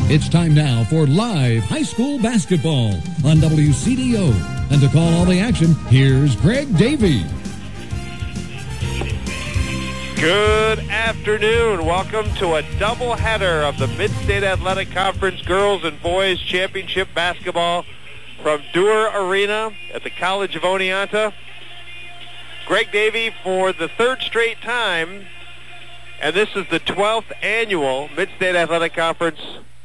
It's time now for live high school basketball on WCDO. And to call all the action, here's Greg Davey. Good afternoon. Welcome to a doubleheader of the Mid-State Athletic Conference Girls and Boys Championship Basketball from Dewar Arena at the College of Oneonta. Greg Davey for the third straight time, and this is the 12th annual Mid-State Athletic Conference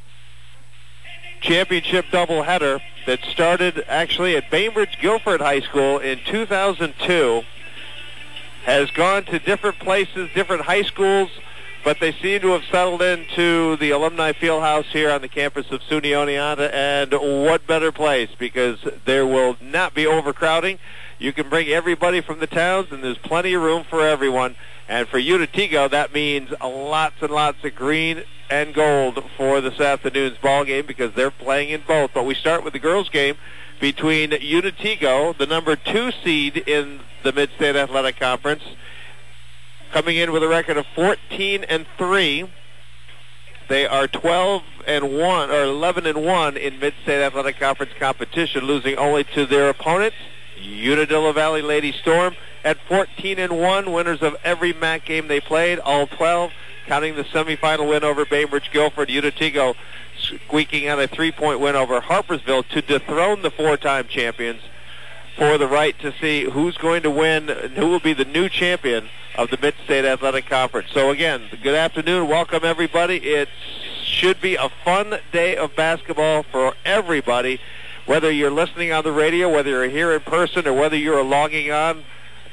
Championship doubleheader that started actually at Bainbridge Guilford High School in 2002. Has gone to different places, different high schools, but they seem to have settled into the Alumni Fieldhouse here on the campus of SUNY Oneonta, and what better place, because there will not be overcrowding. You can bring everybody from the towns, and there's plenty of room for everyone. And for Utica, that means lots and lots of green and gold for this afternoon's ball game because they're playing in both. But we start with the girls' game between Utica, the number 2 seed in the Mid-State Athletic Conference, coming in with a record of 14-3. They are 12-1 or 11-1 in Mid-State Athletic Conference competition, losing only to their opponents, Unadilla Valley Lady Storm, at 14-1, winners of every MAC game they played, all 12, counting the semifinal win over Bainbridge Guilford. Utica squeaking out a 3-point win over Harpersville to dethrone the 4-time champions for the right to see who's going to win and who will be the new champion of the Mid-State Athletic Conference. So again, good afternoon. Welcome everybody. It should be a fun day of basketball for everybody, whether you're listening on the radio, whether you're here in person, or whether you're logging on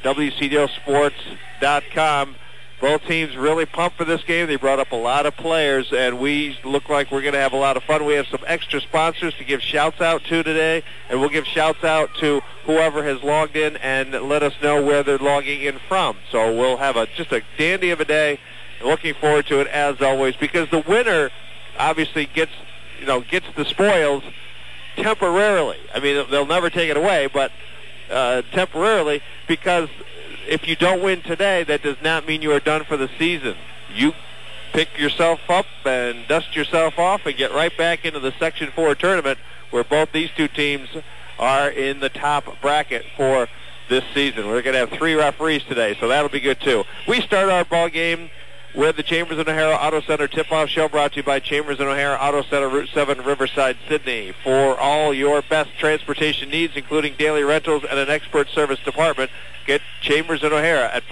WCDOsports.com. Both teams really pumped for this game. They brought up a lot of players, and we look like we're going to have a lot of fun. We have some extra sponsors to give shouts out to today, and we'll give shouts out to whoever has logged in and let us know where they're logging in from. So we'll have just a dandy of a day. Looking forward to it as always, because the winner obviously gets the spoils temporarily. I mean, they'll never take it away, but temporarily, because if you don't win today, that does not mean you are done for the season. You pick yourself up and dust yourself off and get right back into the Section 4 tournament, where both these two teams are in the top bracket for this season. We're going to have 3 referees today, so that'll be good too. We start our ball game with the Chambers and O'Hara Auto Center tip-off show, brought to you by Chambers and O'Hara Auto Center, Route 7, Riverside, Sydney. For all your best transportation needs, including daily rentals and an expert service department, get Chambers and O'Hara at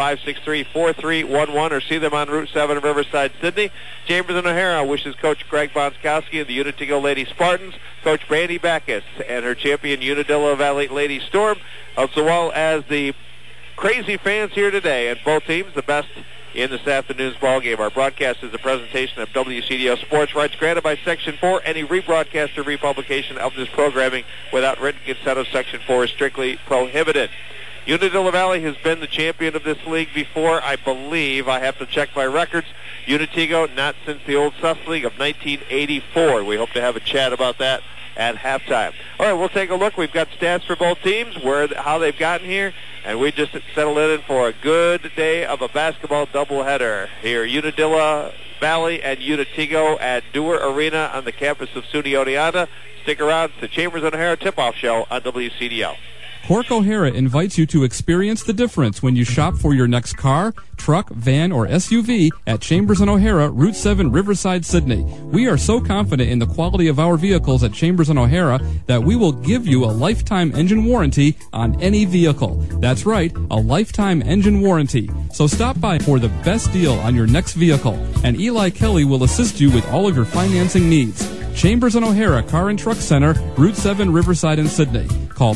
563-4311 or see them on Route 7, Riverside, Sydney. Chambers and O'Hara wishes Coach Greg Bonskowski and the Utica Lady Spartans, Coach Brandy Backus and her champion Unadilla Valley Lady Storm, as well as the crazy fans here today, and both teams the best in this afternoon's ball game. Our broadcast is a presentation of WCDO Sports. Rights granted by Section 4. Any rebroadcast or republication of this programming without written consent of Section 4 is strictly prohibited. Unadilla Valley has been the champion of this league before, I believe. I have to check my records. Utica, not since the old Sus League of 1984. We hope to have a chat about that at halftime. All right, we'll take a look. We've got stats for both teams, how they've gotten here, and we just settled in for a good day of a basketball doubleheader here. Unadilla Valley and Utica at Dewar Arena on the campus of SUNY Oneonta. Stick around to the Chambers and O'Hara tip-off show on WCDO. Cork O'Hara invites you to experience the difference when you shop for your next car, truck, van, or SUV at Chambers and O'Hara, Route 7, Riverside, Sydney. We are so confident in the quality of our vehicles at Chambers and O'Hara that we will give you a lifetime engine warranty on any vehicle. That's right, a lifetime engine warranty. So stop by for the best deal on your next vehicle, and Eli Kelly will assist you with all of your financing needs. Chambers and O'Hara Car and Truck Center, Route 7, Riverside, and Sydney. Call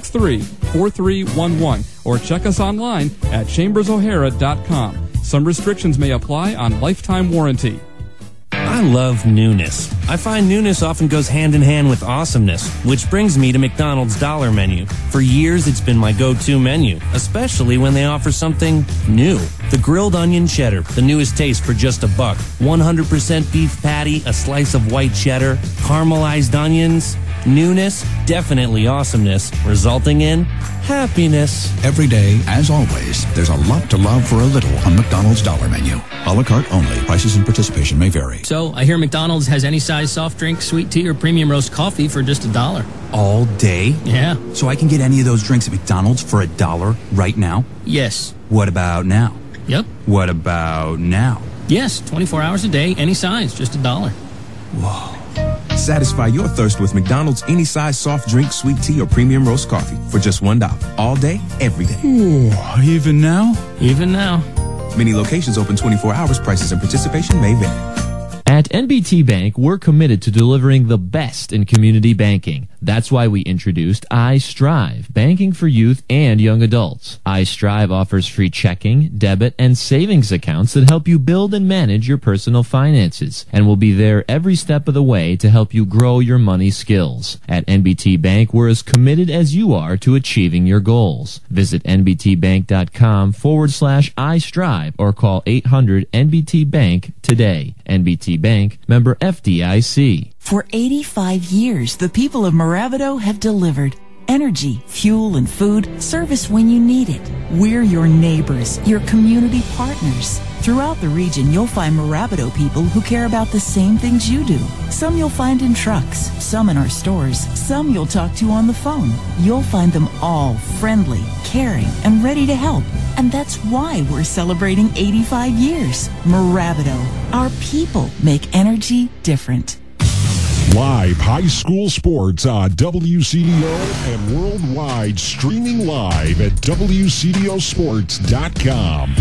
563-4311 or check us online at chambersohara.com. Some restrictions may apply on lifetime warranty. I love newness. I find newness often goes hand in hand with awesomeness, which brings me to McDonald's Dollar Menu. For years, it's been my go-to menu, especially when they offer something new. The grilled onion cheddar, the newest taste for just $1. 100% beef patty, a slice of white cheddar, caramelized onions. Newness, definitely awesomeness, resulting in happiness. Every day, as always, there's a lot to love for a little on McDonald's Dollar Menu. A la carte only. Prices and participation may vary. So, I hear McDonald's has any size soft drink, sweet tea, or premium roast coffee for just $1. All day? Yeah. So I can get any of those drinks at McDonald's for $1 right now? Yes. What about now? Yep. What about now? Yes, 24 hours a day, any size, just $1. Whoa. Satisfy your thirst with McDonald's any size soft drink, sweet tea, or premium roast coffee for just $1. All day, every day. Ooh, even now? Even now. Many locations open 24 hours. Prices and participation may vary. At NBT Bank, we're committed to delivering the best in community banking. That's why we introduced iStrive, banking for youth and young adults. iStrive offers free checking, debit, and savings accounts that help you build and manage your personal finances, and will be there every step of the way to help you grow your money skills. At NBT Bank, we're as committed as you are to achieving your goals. Visit nbtbank.com/iStrive or call 800-NBT-BANK today. NBT Bank, member FDIC. For 85 years, the people of Moravido have delivered energy, fuel, and food, service when you need it. We're your neighbors, your community partners. Throughout the region, you'll find Moravido people who care about the same things you do. Some you'll find in trucks, some in our stores, some you'll talk to on the phone. You'll find them all friendly, caring, and ready to help. And that's why we're celebrating 85 years. Moravido, our people make energy different. Live high school sports on WCDO and worldwide, streaming live at WCDOsports.com.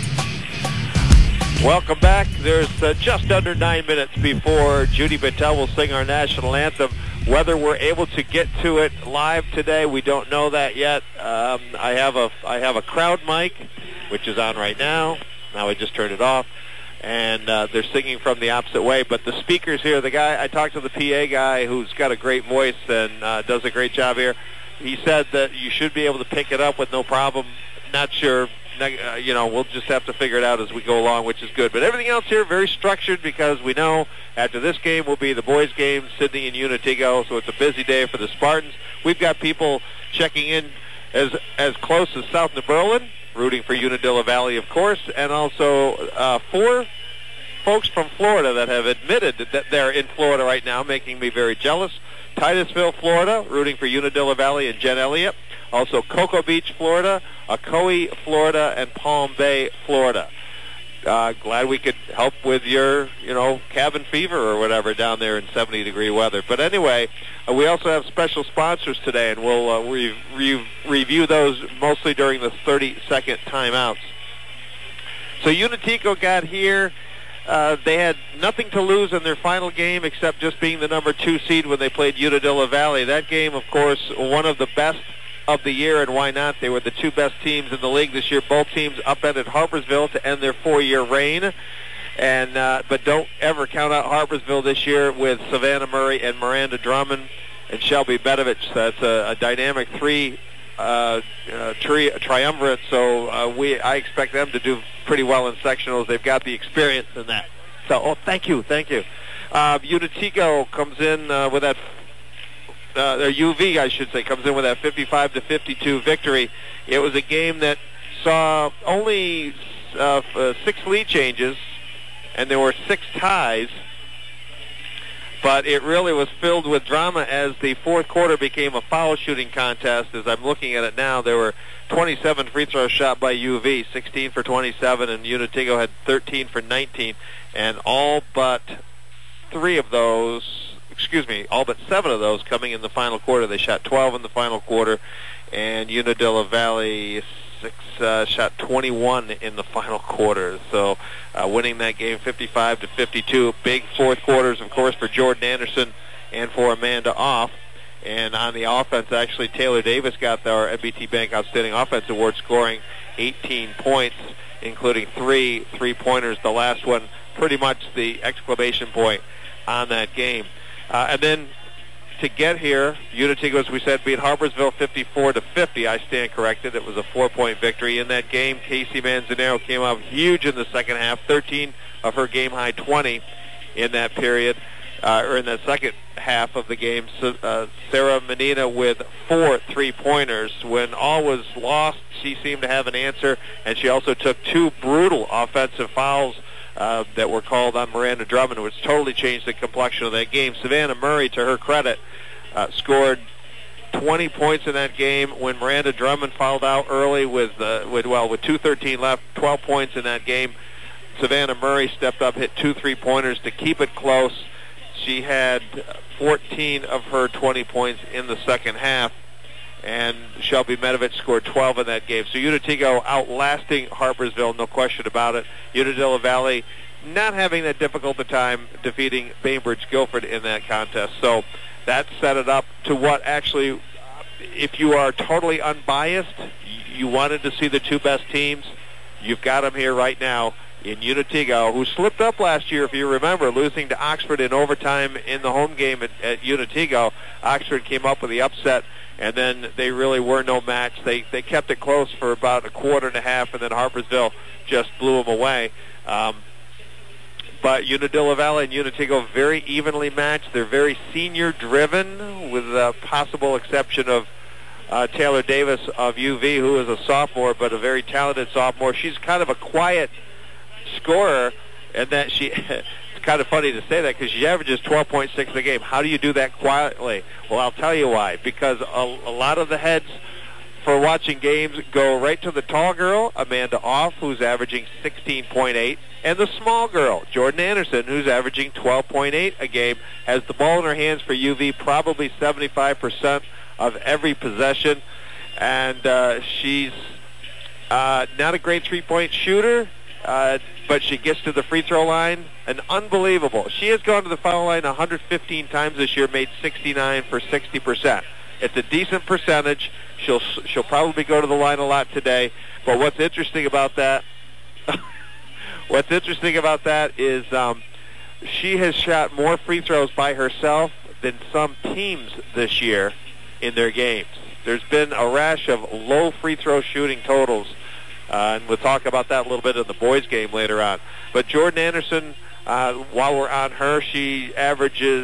Welcome back. There's just under 9 minutes before Judy Battelle will sing our national anthem. Whether we're able to get to it live today, we don't know that yet. I have a crowd mic, which is on right now. Now I just turned it off. And they're singing from the opposite way. But the speakers here, the guy, I talked to the PA guy who's got a great voice and does a great job here. He said that you should be able to pick it up with no problem. Not sure. We'll just have to figure it out as we go along, which is good. But everything else here, very structured, because we know after this game will be the boys' game, Sydney and Unitigo, so it's a busy day for the Spartans. We've got people checking in as close as South New Berlin, rooting for Unadilla Valley, of course, and also 4 folks from Florida that have admitted that they're in Florida right now, making me very jealous. Titusville, Florida, rooting for Unadilla Valley and Jen Elliott. Also Cocoa Beach, Florida, Ocoee, Florida, and Palm Bay, Florida. Glad we could help with your, cabin fever or whatever down there in 70-degree weather. But anyway, we also have special sponsors today, and we'll review those mostly during the 30-second timeouts. So Unitico got here. They had nothing to lose in their final game except just being the number 2 seed when they played Unadilla Valley. That game, of course, one of the best of the year, and why not? They were the 2 best teams in the league this year. Both teams upended Harpersville to end their 4-year reign. And but don't ever count out Harpersville this year with Savannah Murray and Miranda Drummond and Shelby Bedovich. That's a dynamic triumvirate. So I expect them to do pretty well in sectionals. They've got the experience in that. So, thank you. Unitico comes in with that. Their UV, I should say, comes in with that 55-52 victory. It was a game that saw only 6 lead changes, and there were 6 ties. But it really was filled with drama as the fourth quarter became a foul shooting contest. As I'm looking at it now, there were 27 free throws shot by UV, 16 for 27, and Unitico had 13 for 19. And all but 7 of those coming in the final quarter. They shot 12 in the final quarter, and Unadilla Valley shot 21 in the final quarter. So winning that game 55-52. Big fourth quarters, of course, for Jordan Anderson and for Amanda Off. And on the offense, actually, Taylor Davis got our NBT Bank Outstanding Offense Award, scoring 18 points, including 3 three-pointers. The last one, pretty much the exclamation point on that game. And then to get here, Unitico, as we said, beat Harpersville 54-50. I stand corrected. It was a 4-point victory in that game. Casey Manzanero came out huge in the second half, 13 of her game-high 20 in that period, or in the second half. half of the game, Sarah Menina with 4 3-pointers. When all was lost, she seemed to have an answer, and she also took 2 brutal offensive fouls that were called on Miranda Drummond, which totally changed the complexion of that game. Savannah Murray, to her credit, scored 20 points in that game. When Miranda Drummond fouled out early with 2:13 left, 12 points in that game. Savannah Murray stepped up, hit 2 3-pointers to keep it close. She had 14 of her 20 points in the second half, and Shelby Medovich scored 12 in that game. So Unatico outlasting Harpersville, no question about it. Unadilla Valley not having that difficult a time defeating Bainbridge Guilford in that contest. So that set it up to what actually, if you are totally unbiased, you wanted to see the 2 best teams, you've got them here right now in Unatico, who slipped up last year, if you remember, losing to Oxford in overtime in the home game at Unatico. Oxford came up with the upset, and then they really were no match. They kept it close for about a quarter and a half, and then Harpersville just blew them away. But Unadilla Valley and Unatico very evenly matched. They're very senior-driven, with the possible exception of Taylor Davis of UV, who is a sophomore, but a very talented sophomore. She's kind of a quiet scorer, and that it's kind of funny to say that because she averages 12.6 a game. How do you do that quietly? Well, I'll tell you why. Because a lot of the heads for watching games go right to the tall girl, Amanda Off, who's averaging 16.8, and the small girl, Jordan Anderson, who's averaging 12.8 a game, has the ball in her hands for UV probably 75% of every possession, and she's not a great three-point shooter, but she gets to the free throw line, and unbelievable. She has gone to the foul line 115 times this year, made 69 for 60%. It's a decent percentage. She'll probably go to the line a lot today. But what's interesting about that? Is she has shot more free throws by herself than some teams this year in their games. There's been a rash of low free throw shooting totals, and we'll talk about that a little bit in the boys' game later on. But Jordan Anderson, while we're on her, she averages,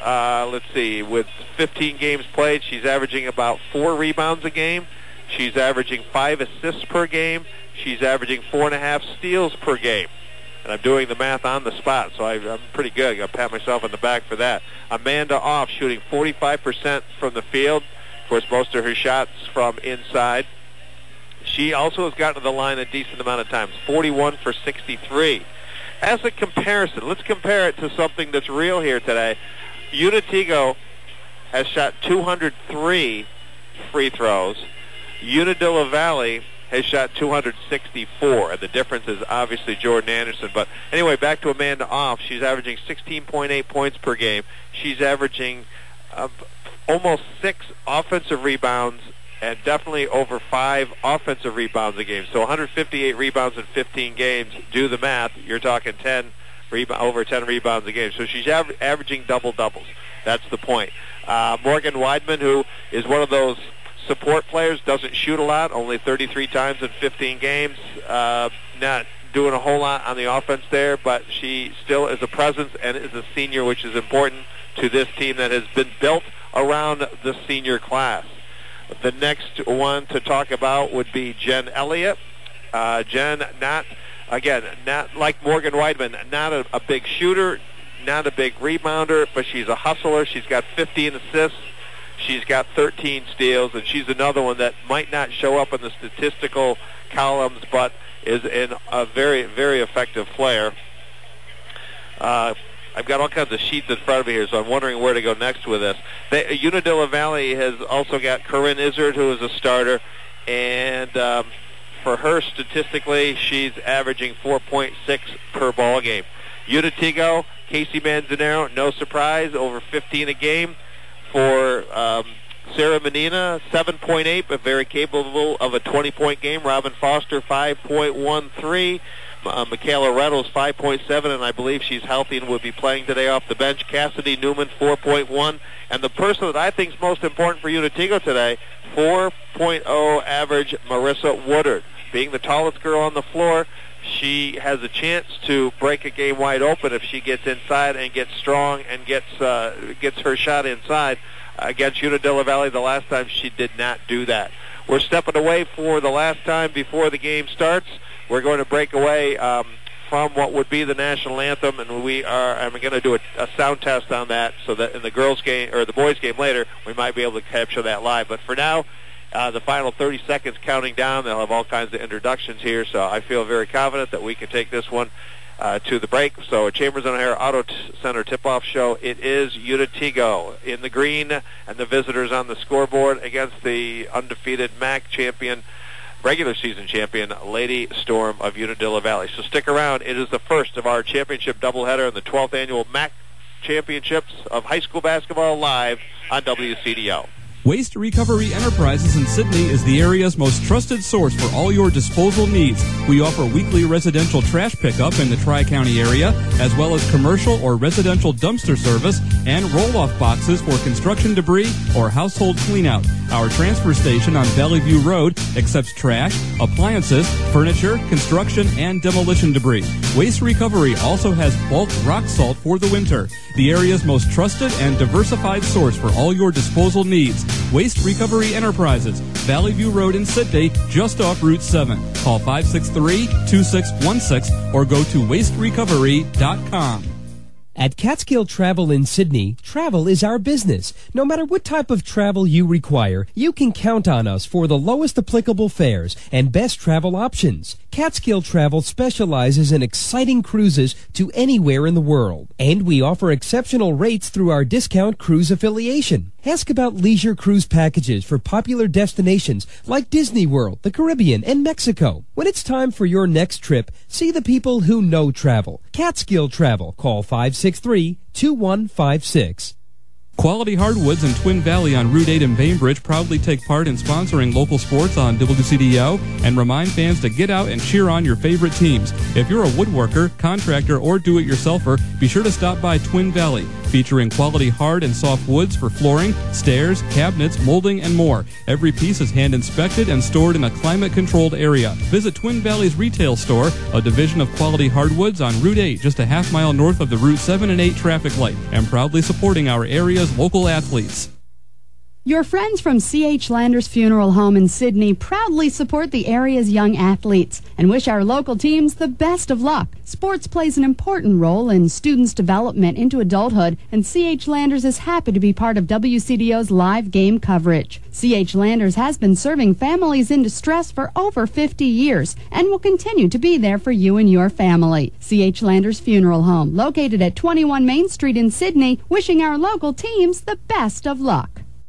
with 15 games played, she's averaging about 4 rebounds a game. She's averaging 5 assists per game. She's averaging 4.5 steals per game. And I'm doing the math on the spot, so I'm pretty good. I'll pat myself on the back for that. Amanda Off shooting 45% from the field. Of course, most of her shots from inside. She also has gotten to the line a decent amount of times, 41 for 63. As a comparison, let's compare it to something that's real here today. Unatico has shot 203 free throws. Unadilla Valley has shot 264, and the difference is obviously Jordan Anderson. But anyway, back to Amanda Off. She's averaging 16.8 points per game. She's averaging almost 6 offensive rebounds and definitely over 5 offensive rebounds a game. So 158 rebounds in 15 games. Do the math. You're talking over 10 rebounds a game. So she's averaging double-doubles. That's the point. Morgan Weidman, who is one of those support players, doesn't shoot a lot, only 33 times in 15 games. Not doing a whole lot on the offense there, but she still is a presence and is a senior, which is important to this team that has been built around the senior class. The next one to talk about would be Jen Elliott. Jen, not like Morgan Weidman, not a big shooter, not a big rebounder, but she's a hustler. She's got 15 assists. She's got 13 steals, and she's another one that might not show up in the statistical columns, but is a very, very effective player. I've got all kinds of sheets in front of me here, so I'm wondering where to go next with this. Unadilla Valley has also got Corinne Izzard, who is a starter, and for her, statistically, she's averaging 4.6 per ball game. Unatico, Casey Manzanero, no surprise, over 15 a game. For Sarah Menina, 7.8, but very capable of a 20-point game. Robin Foster, 5.13. Michaela Reynolds, 5.7, and I believe she's healthy and will be playing today off the bench. Cassidy Newman, 4.1. And the person that I think is most important for Unatico today, 4.0 average, Marissa Woodard. being the tallest girl on the floor, she has a chance to break a game wide open if she gets inside and gets strong and gets her shot inside. Against Unadilla Valley the last time, she did not do that. We're stepping away for the last time before the game starts. We're going to break away from what would be the national anthem, and I'm going to do a sound test on that so that in the girls' game or the boys' game later, we might be able to capture that live. But for now, the final 30 seconds counting down. They'll have all kinds of introductions here, so I feel very confident that we can take this one to the break. So Chambers and O'Hara Auto Center tip-off show. It is Unatego in the green and the visitors on the scoreboard against the undefeated MAC champion, regular season champion, Lady Storm of Unadilla Valley. So stick around. It is the first of our championship doubleheader in the 12th annual MAC Championships of High School Basketball live on WCDO. Waste Recovery Enterprises in Sydney is the area's most trusted source for all your disposal needs. We offer weekly residential trash pickup in the Tri-County area, as well as commercial or residential dumpster service and roll-off boxes for construction debris or household cleanout. Our transfer station on Valley View Road accepts trash, appliances, furniture, construction, and demolition debris. Waste Recovery also has bulk rock salt for the winter. The area's most trusted and diversified source for all your disposal needs. Waste Recovery Enterprises, Valley View Road in Sidney, just off Route 7. Call 563-2616 or go to wasterecovery.com. At Catskill Travel in Sydney, travel is our business. No matter what type of travel you require, you can count on us for the lowest applicable fares and best travel options. Catskill Travel specializes in exciting cruises to anywhere in the world, and we offer exceptional rates through our discount cruise affiliation. Ask about leisure cruise packages for popular destinations like Disney World, the Caribbean, and Mexico. When it's time for your next trip, see the people who know travel. Catskill Travel. Call 563-2156. Quality Hardwoods in Twin Valley on Route 8 in Bainbridge proudly take part in sponsoring local sports on WCDO and remind fans to get out and cheer on your favorite teams. If you're a woodworker, contractor, or do-it-yourselfer, be sure to stop by Twin Valley, featuring quality hard and soft woods for flooring, stairs, cabinets, molding, and more. Every piece is hand-inspected and stored in a climate-controlled area. Visit Twin Valley's retail store, a division of Quality Hardwoods on Route 8, just a half mile north of the Route 7 and 8 traffic light, and proudly supporting our area's local athletes. Your friends from C.H. Landers Funeral Home in Sydney proudly support the area's young athletes and wish our local teams the best of luck. Sports plays an important role in students' development into adulthood, and C.H. Landers is happy to be part of WCDO's live game coverage. C.H. Landers has been serving families in distress for over 50 years and will continue to be there for you and your family. C.H. Landers Funeral Home, located at 21 Main Street in Sydney, wishing our local teams the best of luck.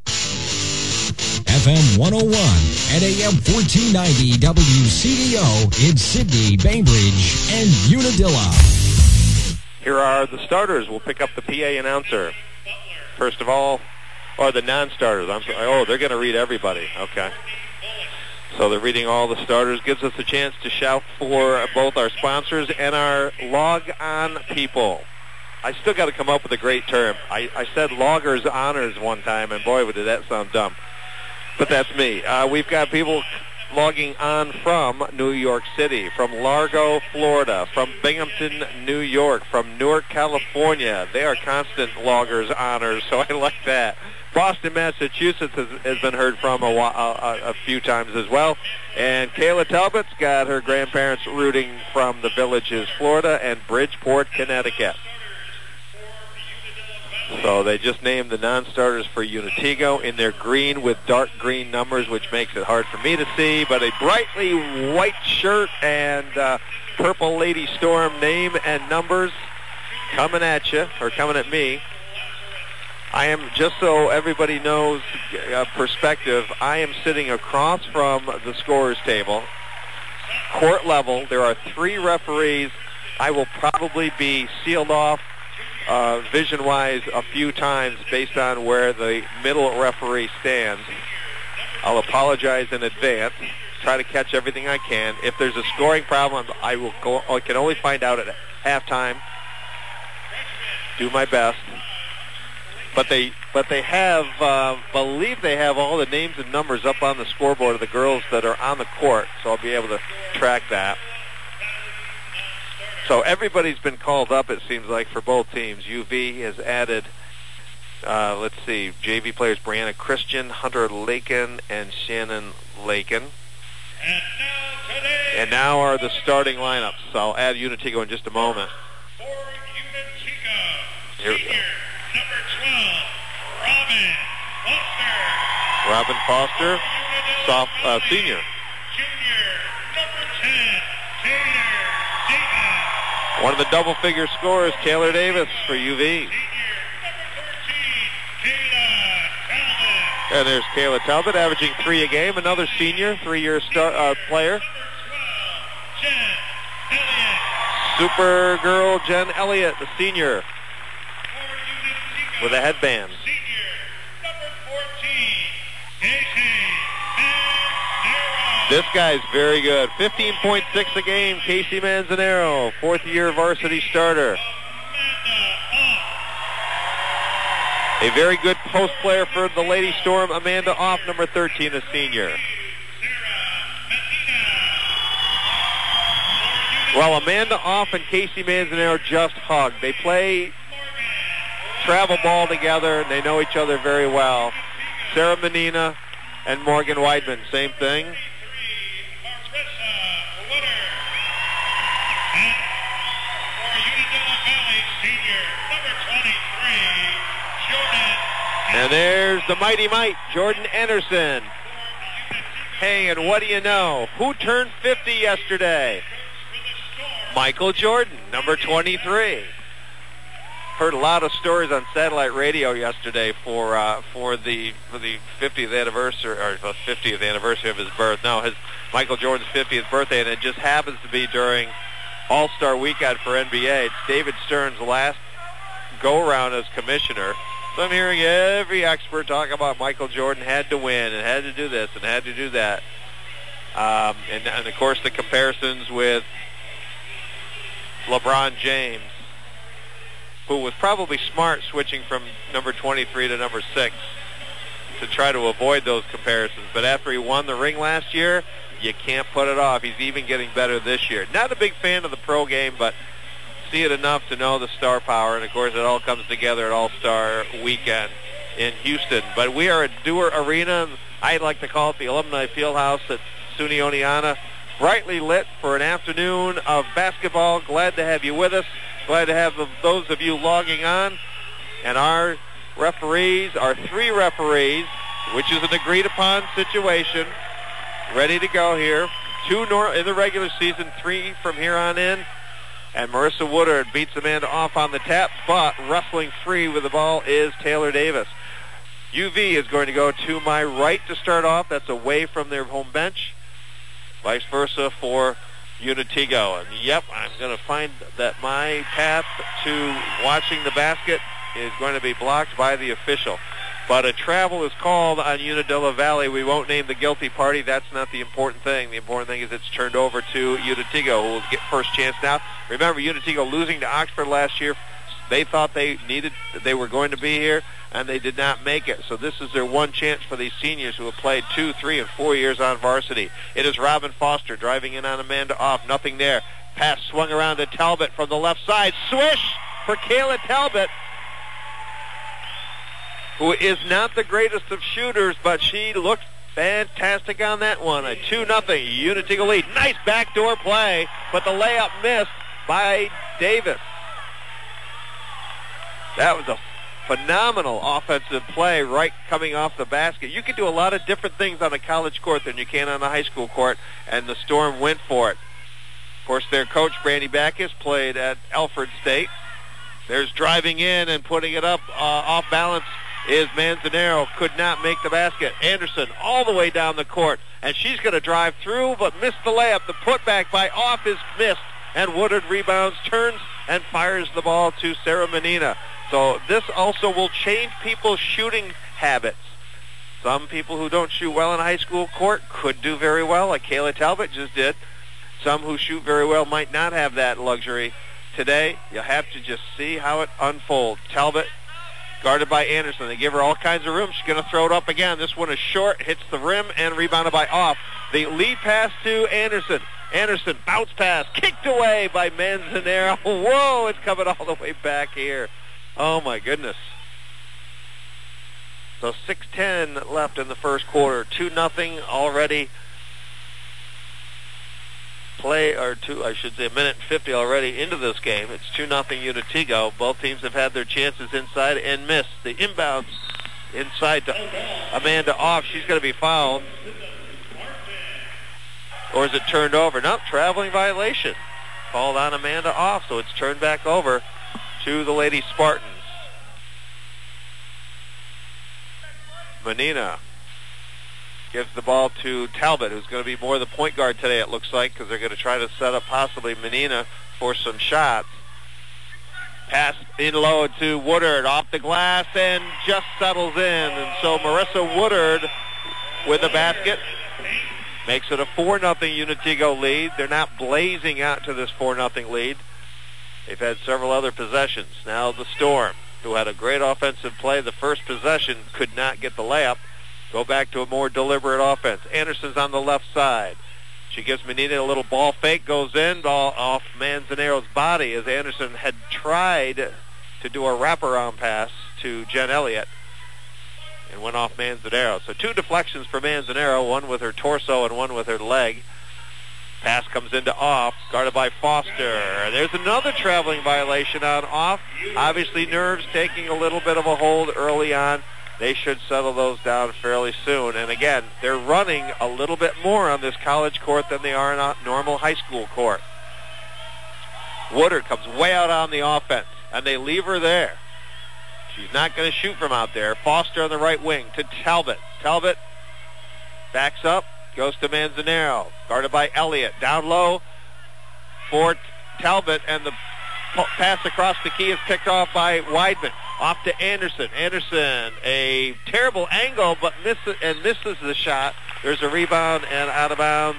FM 101 and AM 1490 WCDO in Sydney, Bainbridge, and Unadilla. Here are the starters. We'll pick up the PA announcer. First of all, or the non-starters. I'm sorry. Oh, they're going to read everybody. Okay. So they're reading all the starters. Gives us a chance to shout for both our sponsors and our log-on people. I still got to come up with a great term. I said loggers honors one time, and boy, did that sound dumb. But that's me. We've got people logging on from New York City, from Largo, Florida, from Binghamton, New York, from Newark, California. They are constant loggers honors, so I like that. Boston, Massachusetts has been heard from a few times as well. And Kayla Talbot's got her grandparents rooting from the Villages, Florida, and Bridgeport, Connecticut. So they just named the non-starters for Unatego in their green with dark green numbers, which makes it hard for me to see, but a brightly white shirt and purple Lady Storm name and numbers coming at you, or coming at me. I am, just so everybody knows perspective, I am sitting across from the scorer's table. Court level, there are 3 referees. I will probably be sealed off vision-wise a few times based on where the middle referee stands. I'll apologize in advance, try to catch everything I can. If there's a scoring problem, I can only find out at halftime. Do my best. But they have, believe they have all the names and numbers up on the scoreboard of the girls that are on the court, so I'll be able to track that. So everybody's been called up, it seems like, for both teams. UV has added, let's see, JV players Brianna Christian, Hunter Lakin, and Shannon Lakin. And now are the starting lineups. So I'll add Unitigo in just a moment. For Unitigo, Here we senior, go. number 12, Robin Foster, senior. junior, number 10, Taylor Davis. One of the double-figure scorers, Taylor Davis for UV. And there's Kayla Talbot averaging 3 a game, another senior, 3-year player. Supergirl Jen Elliott, the senior, with a headband. This guy's very good. 15.6 a game, Casey Manzanero, 4th-year varsity starter. A very good post player for the Lady Storm, Amanda Off, number 13, a senior. Well, Amanda Off and Casey Manzanero just hugged. They play travel ball together, and they know each other very well. Sarah Menina and Morgan Weidman, same thing. And there's the Mighty Mite, Jordan Anderson. Hey, and what do you know? Who turned 50 yesterday? Michael Jordan, number 23. Heard a lot of stories on satellite radio yesterday for the 50th anniversary, or the 50th anniversary of his birth. No, Michael Jordan's 50th birthday, and it just happens to be during All-Star Weekend for NBA. It's David Stern's last go-around as commissioner. So I'm hearing every expert talk about Michael Jordan had to win and had to do this and had to do that. And of course, the comparisons with LeBron James, who was probably smart switching from number 23 to number 6 to try to avoid those comparisons. But after he won the ring last year, you can't put it off. He's even getting better this year. Not a big fan of the pro game, but see it enough to know the star power. And, of course, it all comes together at All-Star Weekend in Houston. But we are at Dewar Arena. I like to call it the Alumni Fieldhouse at SUNY Oneonta. Brightly lit for an afternoon of basketball. Glad to have you with us. Glad to have those of you logging on. And our referees, our 3 referees, which is an agreed-upon situation, ready to go here. 2 in the regular season, 3 from here on in. And Marissa Woodard beats Amanda Off on the tap, but wrestling free with the ball is Taylor Davis. UV is going to go to my right to start off. That's away from their home bench. Vice versa for Unitigo. And yep, I'm going to find that my path to watching the basket is going to be blocked by the official. But a travel is called on Unadilla Valley. We won't name the guilty party. That's not the important thing. The important thing is it's turned over to Unitigo, who will get first chance now. Remember, Unitigo losing to Oxford last year. They thought they were going to be here, and they did not make it. So this is their one chance for these seniors who have played 2, 3, and 4 years on varsity. It is Robin Foster driving in on Amanda Off. Nothing there. Pass swung around to Talbot from the left side. Swish for Kayla Talbot, who is not the greatest of shooters, but she looked fantastic on that one. A 2-0 Unitigo lead. Nice backdoor play, but the layup missed by Davis. That was a phenomenal offensive play right coming off the basket. You can do a lot of different things on a college court than you can on a high school court, and the Storm went for it. Of course, their coach, Brandy Backus, played at Alfred State. There's driving in and putting it up off balance is Manzanero. Could not make the basket. Anderson all the way down the court, and she's going to drive through but missed the layup. The putback by Off is missed, and Woodard rebounds, turns, and fires the ball to Sarah Menina. So this also will change people's shooting habits. Some people who don't shoot well in a high school court could do very well, like Kayla Talbot just did. Some who shoot very well might not have that luxury. Today, you'll have to just see how it unfolds. Talbot guarded by Anderson. They give her all kinds of room. She's going to throw it up again. This one is short, hits the rim, and rebounded by Off. The lead pass to Anderson. Anderson, bounce pass, kicked away by Manzanero. Whoa, it's coming all the way back here. Oh, my goodness. So 6:10 left in the first quarter. 2-0 already. A minute and 50 already into this game. It's 2-0 Unitigo. Both teams have had their chances inside and missed. The inbounds inside to Amanda Off. She's going to be fouled. Or is it turned over? Nope, traveling violation. Called on Amanda Off, so it's turned back over to the Lady Spartans. Menina gives the ball to Talbot, who's going to be more the point guard today, it looks like, because they're going to try to set up possibly Menina for some shots. Pass in low to Woodard, off the glass, and just settles in. And so Marissa Woodard with a basket makes it a 4-0 Unitigo lead. They're not blazing out to this 4-0 lead. They've had several other possessions. Now the Storm, who had a great offensive play the first possession, could not get the layup. Go back to a more deliberate offense. Anderson's on the left side. She gives Menina a little ball fake, goes in, ball off Manzanero's body as Anderson had tried to do a wraparound pass to Jen Elliott and went off Manzanero. So 2 deflections for Manzanero, one with her torso and one with her leg. Pass comes into Off, guarded by Foster. There's another traveling violation on Off. Obviously nerves taking a little bit of a hold early on. They should settle those down fairly soon. And again, they're running a little bit more on this college court than they are on a normal high school court. Woodard comes way out on the offense, and they leave her there. She's not going to shoot from out there. Foster on the right wing to Talbot. Talbot backs up, goes to Manzanero, guarded by Elliott. Down low for Talbot, and the pass across the key is picked off by Weidman. Off to Anderson. Anderson, a terrible angle, but misses the shot. There's a rebound and out of bounds.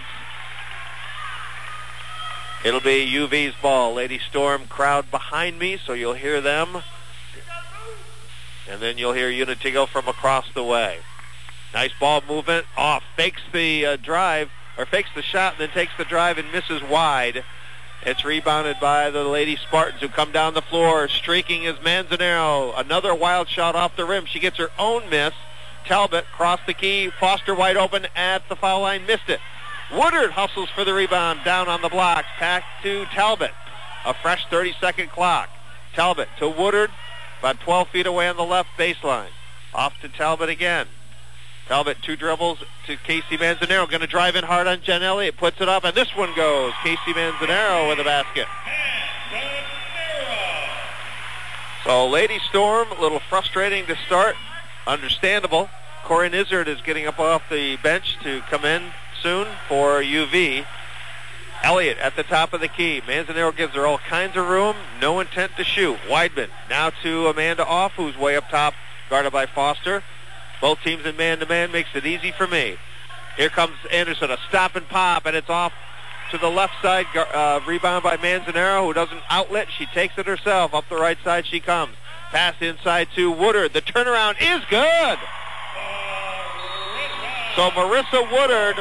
It'll be UV's ball. Lady Storm crowd behind me, so you'll hear them. And then you'll hear Unitigo from across the way. Nice ball movement. Off. Fakes the drive, or fakes the shot, and then takes the drive and misses wide. It's rebounded by the Lady Spartans, who come down the floor. Streaking is Manzanero. Another wild shot off the rim. She gets her own miss. Talbot crossed the key. Foster wide open at the foul line. Missed it. Woodard hustles for the rebound. Down on the blocks. Back to Talbot. A fresh 30-second clock. Talbot to Woodard. About 12 feet away on the left baseline. Off to Talbot again. Talbot, 2 dribbles to Casey Manzanero. Going to drive in hard on Jen Elliott. Puts it up, and this one goes. Casey Manzanero with a basket. So Lady Storm, a little frustrating to start. Understandable. Corin Izzard is getting up off the bench to come in soon for UV. Elliott at the top of the key. Manzanero gives her all kinds of room. No intent to shoot. Weidman now to Amanda Off, who's way up top, guarded by Foster. Both teams in man-to-man makes it easy for me. Here comes Anderson, a stop and pop, and it's off to the left side. Rebound by Manzanero, who doesn't outlet. She takes it herself. Up the right side she comes. Pass inside to Woodard. The turnaround is good. So Marissa Woodard,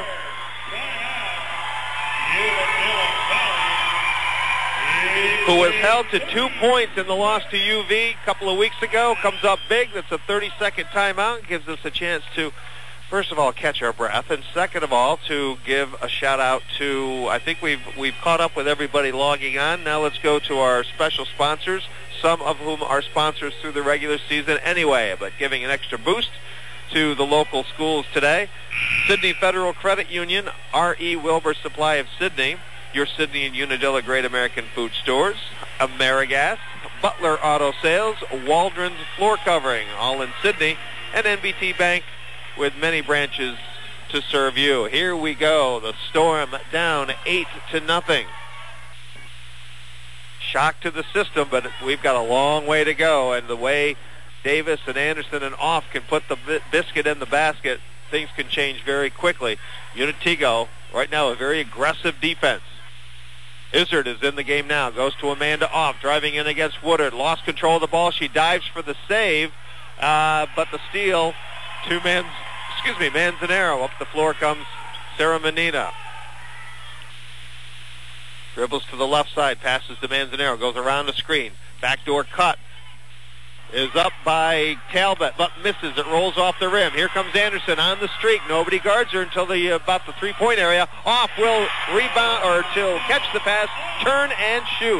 who was held to 2 points in the loss to UV a couple of weeks ago, comes up big. That's a 30-second timeout. Gives us a chance to, first of all, catch our breath, and second of all, to give a shout-out to, I think we've caught up with everybody logging on. Now let's go to our special sponsors, some of whom are sponsors through the regular season anyway, but giving an extra boost to the local schools today. Sydney Federal Credit Union, R.E. Wilbur Supply of Sydney, your Sydney and Unadilla Great American Food Stores, Amerigas, Butler Auto Sales, Waldron's Floor Covering, all in Sydney, and NBT Bank with many branches to serve you. Here we go. The Storm down 8-0. Shock to the system, but we've got a long way to go, and the way Davis and Anderson and Off can put the biscuit in the basket, things can change very quickly. Unitigo, right now, a very aggressive defense. Izzard is in the game now. Goes to Amanda Off, driving in against Woodard. Lost control of the ball. She dives for the save. but the steal to Manzanero. Up the floor comes Sarah Menina. Dribbles to the left side, passes to Manzanero, goes around the screen. Backdoor cut is up by Talbot, but misses. It rolls off the rim. Here comes Anderson on the streak. Nobody guards her until about the three-point area. Off will rebound, or to catch the pass, turn and shoot.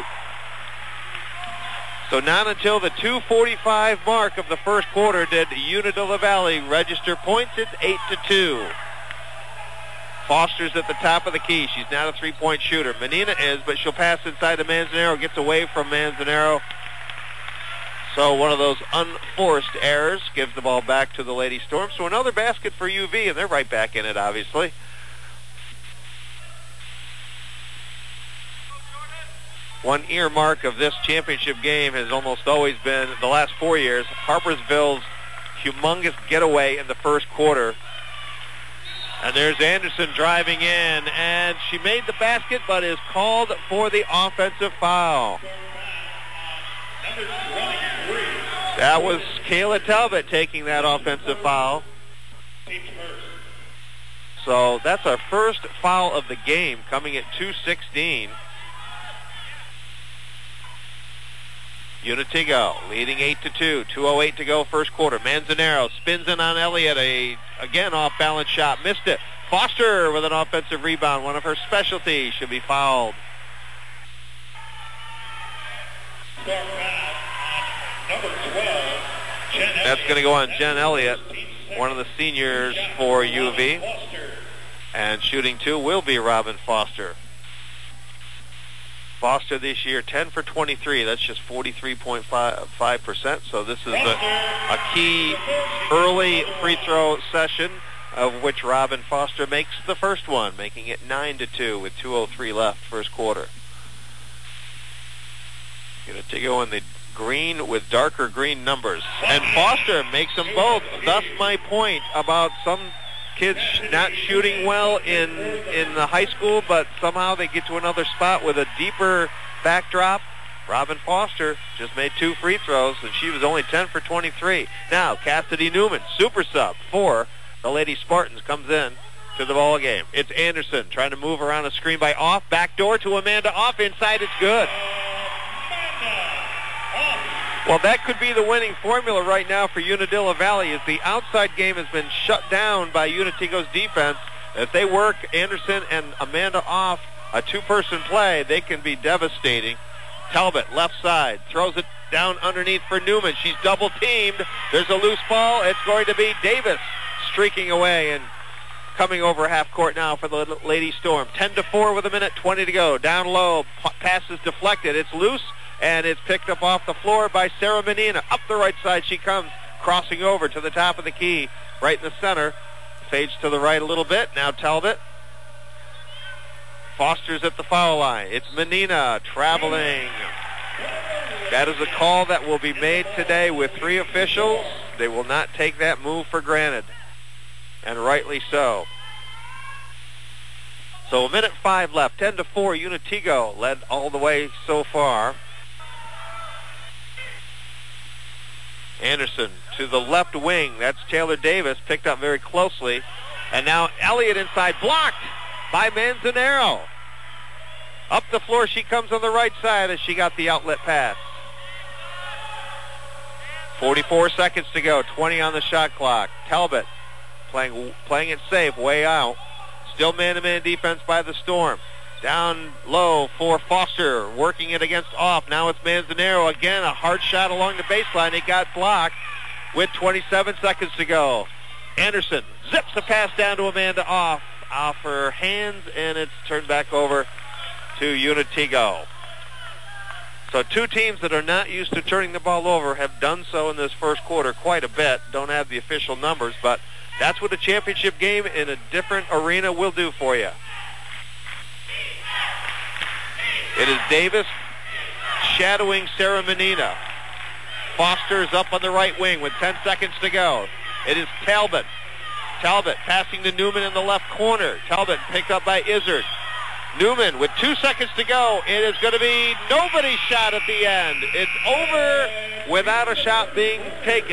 So not until the 2:45 mark of the first quarter did Unadilla Valley register points. It's 8-2. Foster's at the top of the key. She's not a three-point shooter. Menina is, but she'll pass inside to Manzanero. Gets away from Manzanero. So one of those unforced errors gives the ball back to the Lady Storm. So another basket for UV, and they're right back in it, obviously. One earmark of this championship game has almost always been, the last 4 years, Harpersville's humongous getaway in the first quarter. And there's Anderson driving in, and she made the basket, but is called for the offensive foul. That was Kayla Talbot taking that offensive foul. So that's our first foul of the game, coming at 2:16. Unatigo leading 8-2. 2:08 to go first quarter. Manzanero spins in on Elliott. Again off-balance shot. Missed it. Foster with an offensive rebound. One of her specialties. Should be fouled. That's going to go on Jen Elliott, one of the seniors for UV. And shooting two will be Robin Foster. Foster this year, 10 for 23. That's just 43.5%. So this is a key early free throw session, of which Robin Foster makes the first one, making it 9-2 with 2:03 left first quarter. Going to go in the green with darker green numbers. And Foster makes them both. Thus my point about some kids not shooting well in the high school, but somehow they get to another spot with a deeper backdrop. Robin Foster just made 2 free throws, and she was only 10 for 23. Now, Cassidy Newman, super sub for the Lady Spartans, comes in to the ball game. It's Anderson trying to move around a screen by Off. Backdoor to Amanda Off. Inside, it's good. Well, that could be the winning formula right now for Unadilla Valley, as the outside game has been shut down by Unatigo's defense. If they work Anderson and Amanda Off a two-person play, they can be devastating. Talbot, left side, throws it down underneath for Newman. She's double-teamed. There's a loose ball. It's going to be Davis streaking away and coming over half court now for the Lady Storm. 10-4 with 1:20 to go. Down low, pass is deflected. It's loose, and it's picked up off the floor by Sarah Menina. Up the right side she comes, crossing over to the top of the key, right in the center. Fades to the right a little bit. Now Talbot. Foster's at the foul line. It's Menina traveling. That is a call that will be made today with 3 officials. They will not take that move for granted, and rightly so. So 1:05 left, 10-4. Unatigo led all the way so far. Anderson to the left wing. That's Taylor Davis, picked up very closely. And now Elliott inside, blocked by Manzanero. Up the floor she comes on the right side as she got the outlet pass. 44 seconds to go, 20 on the shot clock. Talbot playing it safe, way out. Still man-to-man defense by the Storm. Down low for Foster, working it against Off. Now it's Manzanero again, a hard shot along the baseline. It got blocked with 27 seconds to go. Anderson zips a pass down to Amanda Off her hands, and it's turned back over to Unatigo. So two teams that are not used to turning the ball over have done so in this first quarter quite a bit. Don't have the official numbers, but that's what a championship game in a different arena will do for you. It is Davis shadowing Sarah Menina. Foster's up on the right wing with 10 seconds to go. It is Talbot. Talbot passing to Newman in the left corner. Talbot picked up by Izzard. Newman with 2 seconds to go. It is going to be nobody's shot at the end. It's over without a shot being taken.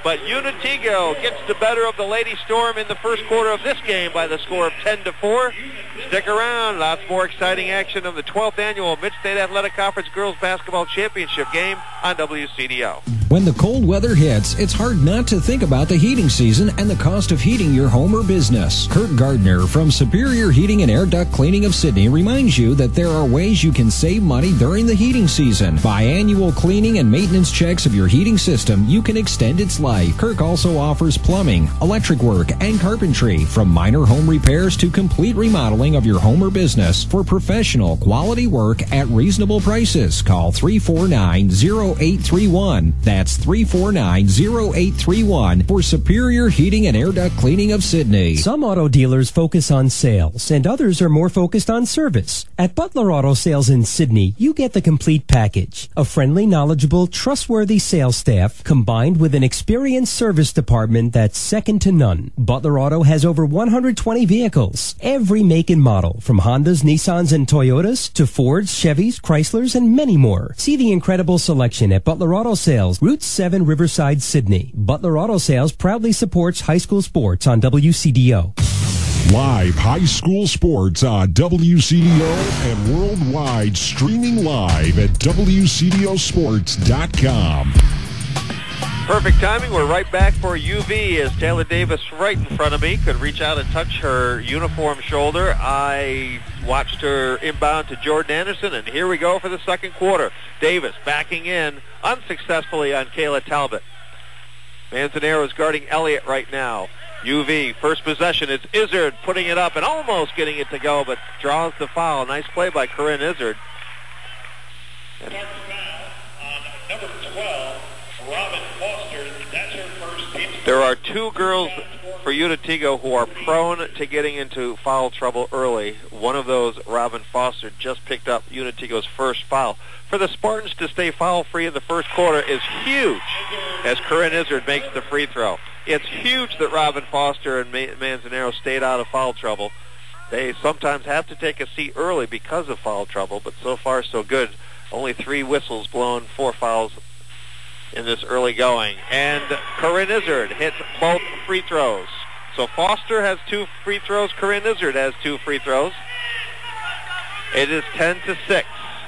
but Unitigo gets the better of the Lady Storm in the first quarter of this game by the score of 10-4. Stick around. Lots more exciting action of the 12th annual Mid-State Athletic Conference Girls Basketball Championship game on WCDO. When the cold weather hits, it's hard not to think about the heating season and the cost of heating your home or business. Kurt Gardner from Superior Heating and Air Duct Cleaning of Sydney reminds you that there are ways you can save money during the heating season. By annual cleaning and maintenance checks of your heating system, you can extend its life. Kirk also offers plumbing, electric work, and carpentry, from minor home repairs to complete remodeling of your home or business. For professional, quality work at reasonable prices, call 349-0831. That's 349-0831 for Superior Heating and Air Duct Cleaning of Sydney. Some auto dealers focus on sales, and others are more focused on service. At Butler Auto Sales in Sydney, you get the complete package. A friendly, knowledgeable, trustworthy sales staff combined with an experienced service department that's second to none. Butler Auto has over 120 vehicles, every make and model, from Hondas, Nissans, and Toyotas to Fords, Chevys, Chryslers, and many more. See the incredible selection at Butler Auto Sales, Route 7, Riverside, Sydney. Butler Auto Sales proudly supports high school sports on WCDO. Live high school sports on WCDO and worldwide, streaming live at WCDOsports.com. Perfect timing. We're right back for UV as Taylor Davis right in front of me could reach out and touch her uniform shoulder. I watched her inbound to Jordan Anderson, and here we go for the second quarter. Davis backing in unsuccessfully on Kayla Talbot. Manzanero is guarding Elliott right now. UV, first possession, it's Izzard putting it up and almost getting it to go, but draws the foul. Nice play by Corinne Izzard. Number 12, Robin Foster. That's her first team. There are two girls for Unitigo who are prone to getting into foul trouble early. One of those, Robin Foster, just picked up Unitigo's first foul. For the Spartans to stay foul-free in the first quarter is huge as Corinne Izzard makes the free throw. It's huge that Robin Foster and Manzanero stayed out of foul trouble. They sometimes have to take a seat early because of foul trouble, but so far so good. Only 3 whistles blown, 4 fouls in this early going. And Corinne Izzard hits both free throws. So Foster has 2 free throws. Corinne Izzard has 2 free throws. It is 10-6.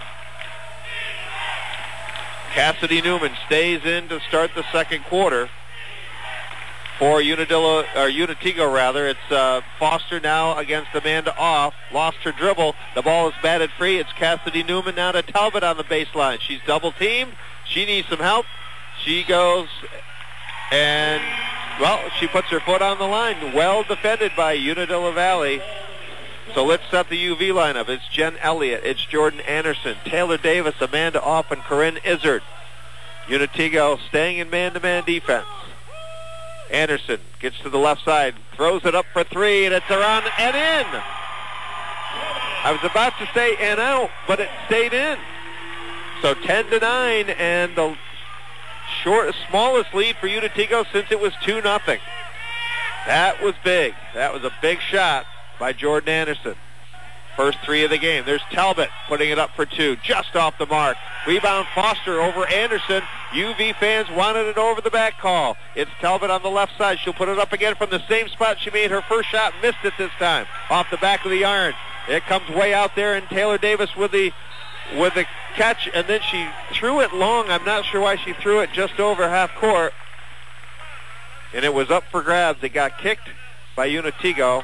Cassidy Newman stays in to start the second quarter. For Unitigo, it's Foster now against Amanda Off. Lost her dribble. The ball is batted free. It's Cassidy Newman now to Talbot on the baseline. She's double-teamed. She needs some help. She goes and, well, she puts her foot on the line. Well defended by Unadilla Valley. So let's set the UV lineup. It's Jen Elliott. It's Jordan Anderson, Taylor Davis, Amanda Off, and Corinne Izzard. Unitigo staying in man-to-man defense. Anderson gets to the left side, throws it up for 3, and it's around and in. I was about to say and out, but it stayed in. So 10-9, and the smallest lead for Unitigo since it was 2-0. That was big. That was a big shot by Jordan Anderson. First 3 of the game. There's Talbot putting it up for 2, just off the mark. Rebound Foster over Anderson. UV fans wanted it over the back call. It's Talbot on the left side. She'll put it up again from the same spot she made her first shot. Missed it this time. Off the back of the iron. It comes way out there, and Taylor Davis with the catch, and then she threw it long. I'm not sure why she threw it just over half court. And it was up for grabs. It got kicked by Unitigo.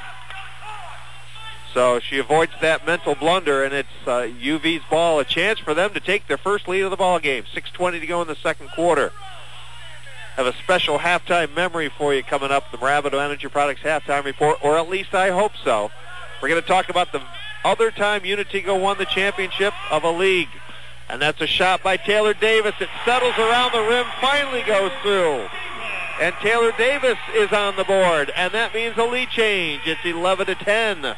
So she avoids that mental blunder, and it's UV's ball, a chance for them to take their first lead of the ball game. 6:20 to go in the second quarter. Have a special halftime memory for you coming up, the Marabito Energy Products halftime report, or at least I hope so. We're going to talk about the other time Unitigo won the championship of a league, and that's a shot by Taylor Davis. It settles around the rim, finally goes through. And Taylor Davis is on the board, and that means a lead change. It's 11-10.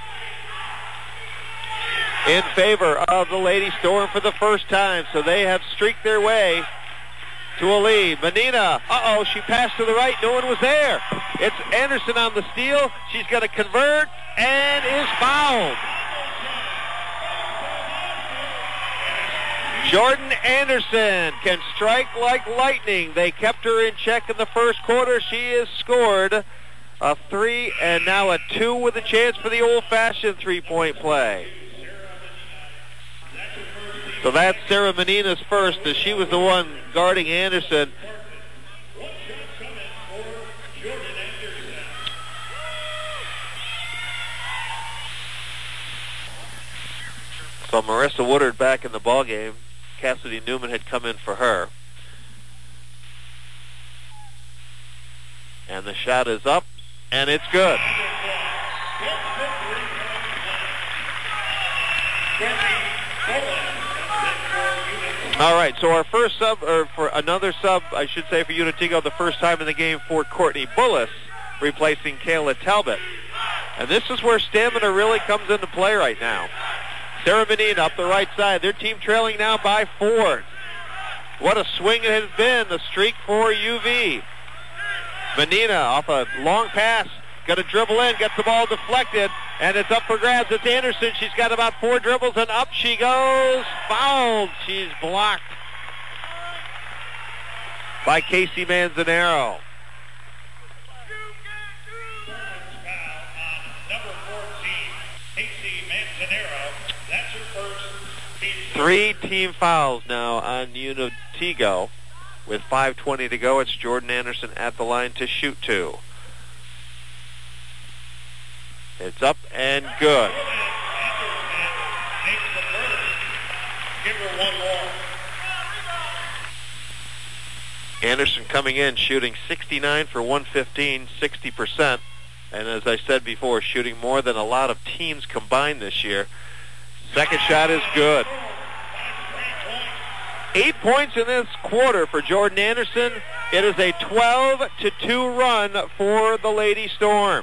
In favor of the Lady Storm for the first time. So they have streaked their way to a lead. Menina, she passed to the right. No one was there. It's Anderson on the steal. She's going to convert and is fouled. Jordan Anderson can strike like lightning. They kept her in check in the first quarter. She has scored a 3 and now a 2 with a chance for the old-fashioned three-point play. So that's Sarah Menina's first, as she was the one guarding Anderson. So Marissa Woodard back in the ballgame. Cassidy Newman had come in for her. And the shot is up, and it's good. All right, so our first sub, or for another sub, I should say, for Unitigo, the first time in the game for Courtney Bullis, replacing Kayla Talbot. And this is where stamina really comes into play right now. Sarah Menina up the right side. Their team trailing now by 4. What a swing it has been, the streak for UV. Menina off a long pass, got to dribble in, gets the ball deflected, and it's up for grabs. It's Anderson. She's got about 4 dribbles, and up she goes. Fouled. She's blocked by Casey Manzanero. Number 14, Casey Manzanero. That's her first. 3 team fouls now on Unitigo. With 5:20 to go, it's Jordan Anderson at the line to shoot 2. It's up and good. Give her one more. Anderson coming in, shooting 69 for 115, 60%. And as I said before, shooting more than a lot of teams combined this year. Second shot is good. 8 points in this quarter for Jordan Anderson. It is a 12-2 run for the Lady Storm.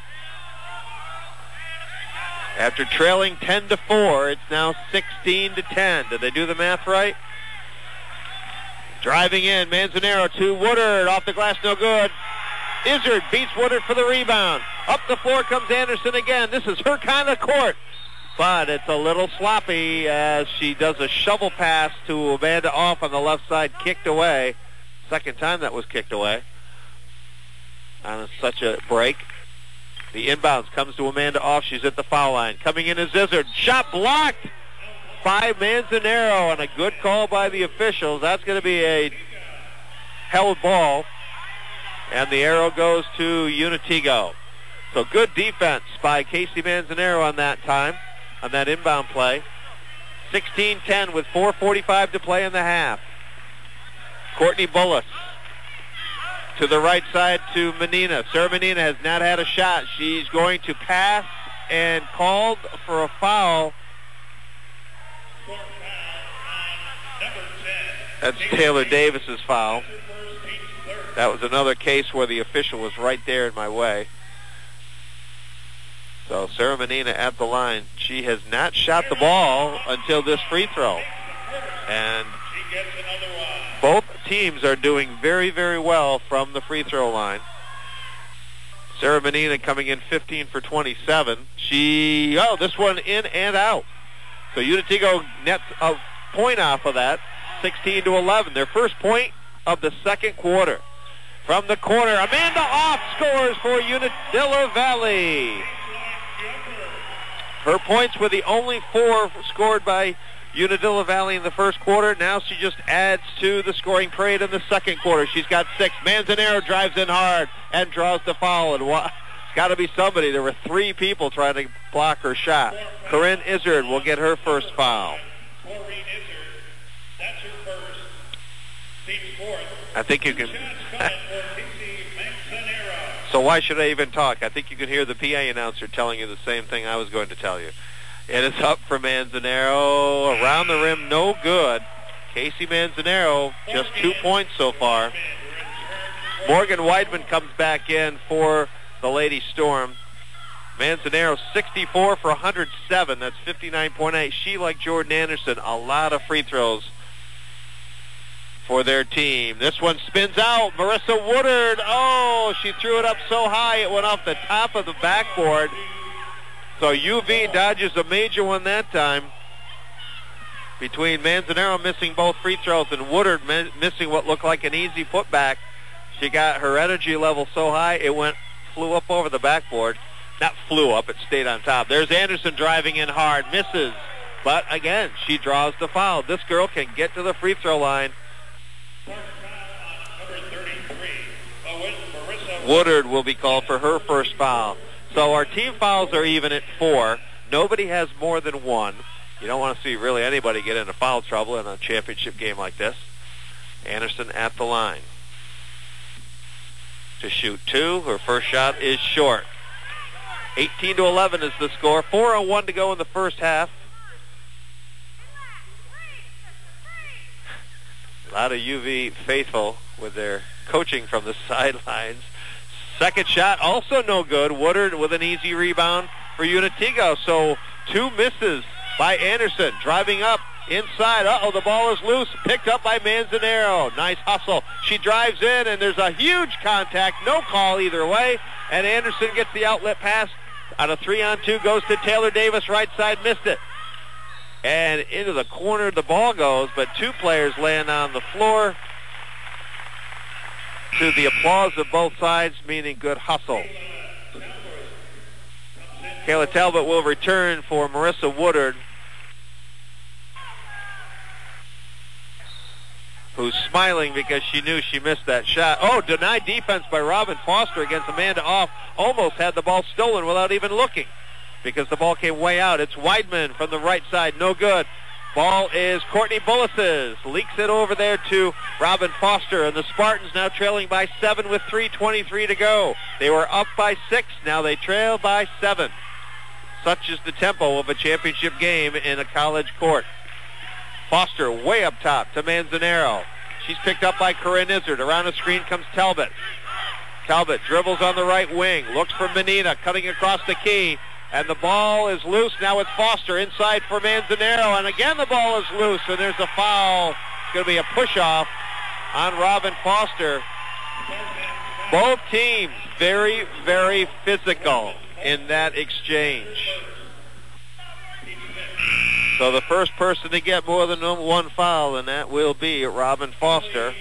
After trailing 10-4, it's now 16-10. Did they do the math right? Driving in, Manzanero to Woodard. Off the glass, no good. Izzard beats Woodard for the rebound. Up the floor comes Anderson again. This is her kind of court. But it's a little sloppy as she does a shovel pass to Amanda Off on the left side, kicked away. Second time that was kicked away on such a break. The inbounds comes to Amanda Off. She's at the foul line. Coming in is Izzard. Shot blocked by Manzanero, and a good call by the officials. That's going to be a held ball, and the arrow goes to Unitigo. So good defense by Casey Manzanero on that time, on that inbound play. 16-10 with 4:45 to play in the half. Courtney Bullis to the right side to Menina. Sarah Menina has not had a shot. She's going to pass and called for a foul. That's Taylor Davis's foul. That was another case where the official was right there in my way. So Sarah Menina at the line. She has not shot the ball until this free throw. And both teams are doing very, very well from the free throw line. Sarah Menina coming in 15 for 27. This one in and out. So Unitigo nets a point off of that, 16-11. Their first point of the second quarter. From the corner, Amanda Off scores for Unadilla Valley. Her points were the only 4 scored by Unadilla Valley in the first quarter. Now she just adds to the scoring parade in the second quarter. She's got 6. Manzanero drives in hard and draws the foul. And it's got to be somebody. There were 3 people trying to block her shot. Corinne Izzard will get her first foul. That's her first. Team's fourth. I think you can. So why should I even talk? I think you can hear the PA announcer telling you the same thing I was going to tell you. It is up for Manzanero. Around the rim, no good. Casey Manzanero, just 2 points so far. Morgan Weidman comes back in for the Lady Storm. Manzanero, 64 for 107. That's 59.8. She, like Jordan Anderson, a lot of free throws for their team. This one spins out. Marissa Woodard. Oh, she threw it up so high it went off the top of the backboard. So UV dodges a major one that time. between Manzanero missing both free throws and Woodard missing what looked like an easy putback. She got her energy level so high it flew up over the backboard. Not flew up, it stayed on top. There's Anderson driving in hard, misses. But again, she draws the foul. This girl can get to the free throw line. Woodard will be called for her first foul. So our team fouls are even at 4. Nobody has more than 1. You don't want to see really anybody get into foul trouble in a championship game like this. Anderson at the line to shoot 2. Her first shot is short. 18-11 is the score. 4:01 to go in the first half. A lot of UV faithful with their coaching from the sidelines. Second shot also no good. Woodard with an easy rebound for Unitigo. So 2 misses by Anderson. Driving up inside. The ball is loose. Picked up by Manzanero. Nice hustle. She drives in, and there's a huge contact. No call either way. And Anderson gets the outlet pass. On a 3-on-2 goes to Taylor Davis. Right side, missed it. And into the corner the ball goes, but 2 players land on the floor to the applause of both sides, meaning good hustle. Kayla Talbot will return for Marissa Woodard, who's smiling because she knew she missed that shot. Denied defense by Robin Foster against Amanda Off. Almost had the ball stolen without even looking because the ball came way out. It's Weidman from the right side. No good. Ball is Courtney Bullis's. Leaks it over there to Robin Foster, and the Spartans now trailing by 7 with 3:23 to go. They were up by 6. Now they trail by 7. Such is the tempo of a championship game in a college court. Foster way up top to Manzanero. She's picked up by Corinne Izzard. Around the screen comes Talbot. Talbot dribbles on the right wing. Looks for Menina, cutting across the key. And the ball is loose. Now it's Foster inside for Manzanero. And again the ball is loose. And there's a foul. It's going to be a push-off on Robin Foster. Both teams very, very physical in that exchange. So the first person to get more than 1 foul, and that will be Robin Foster.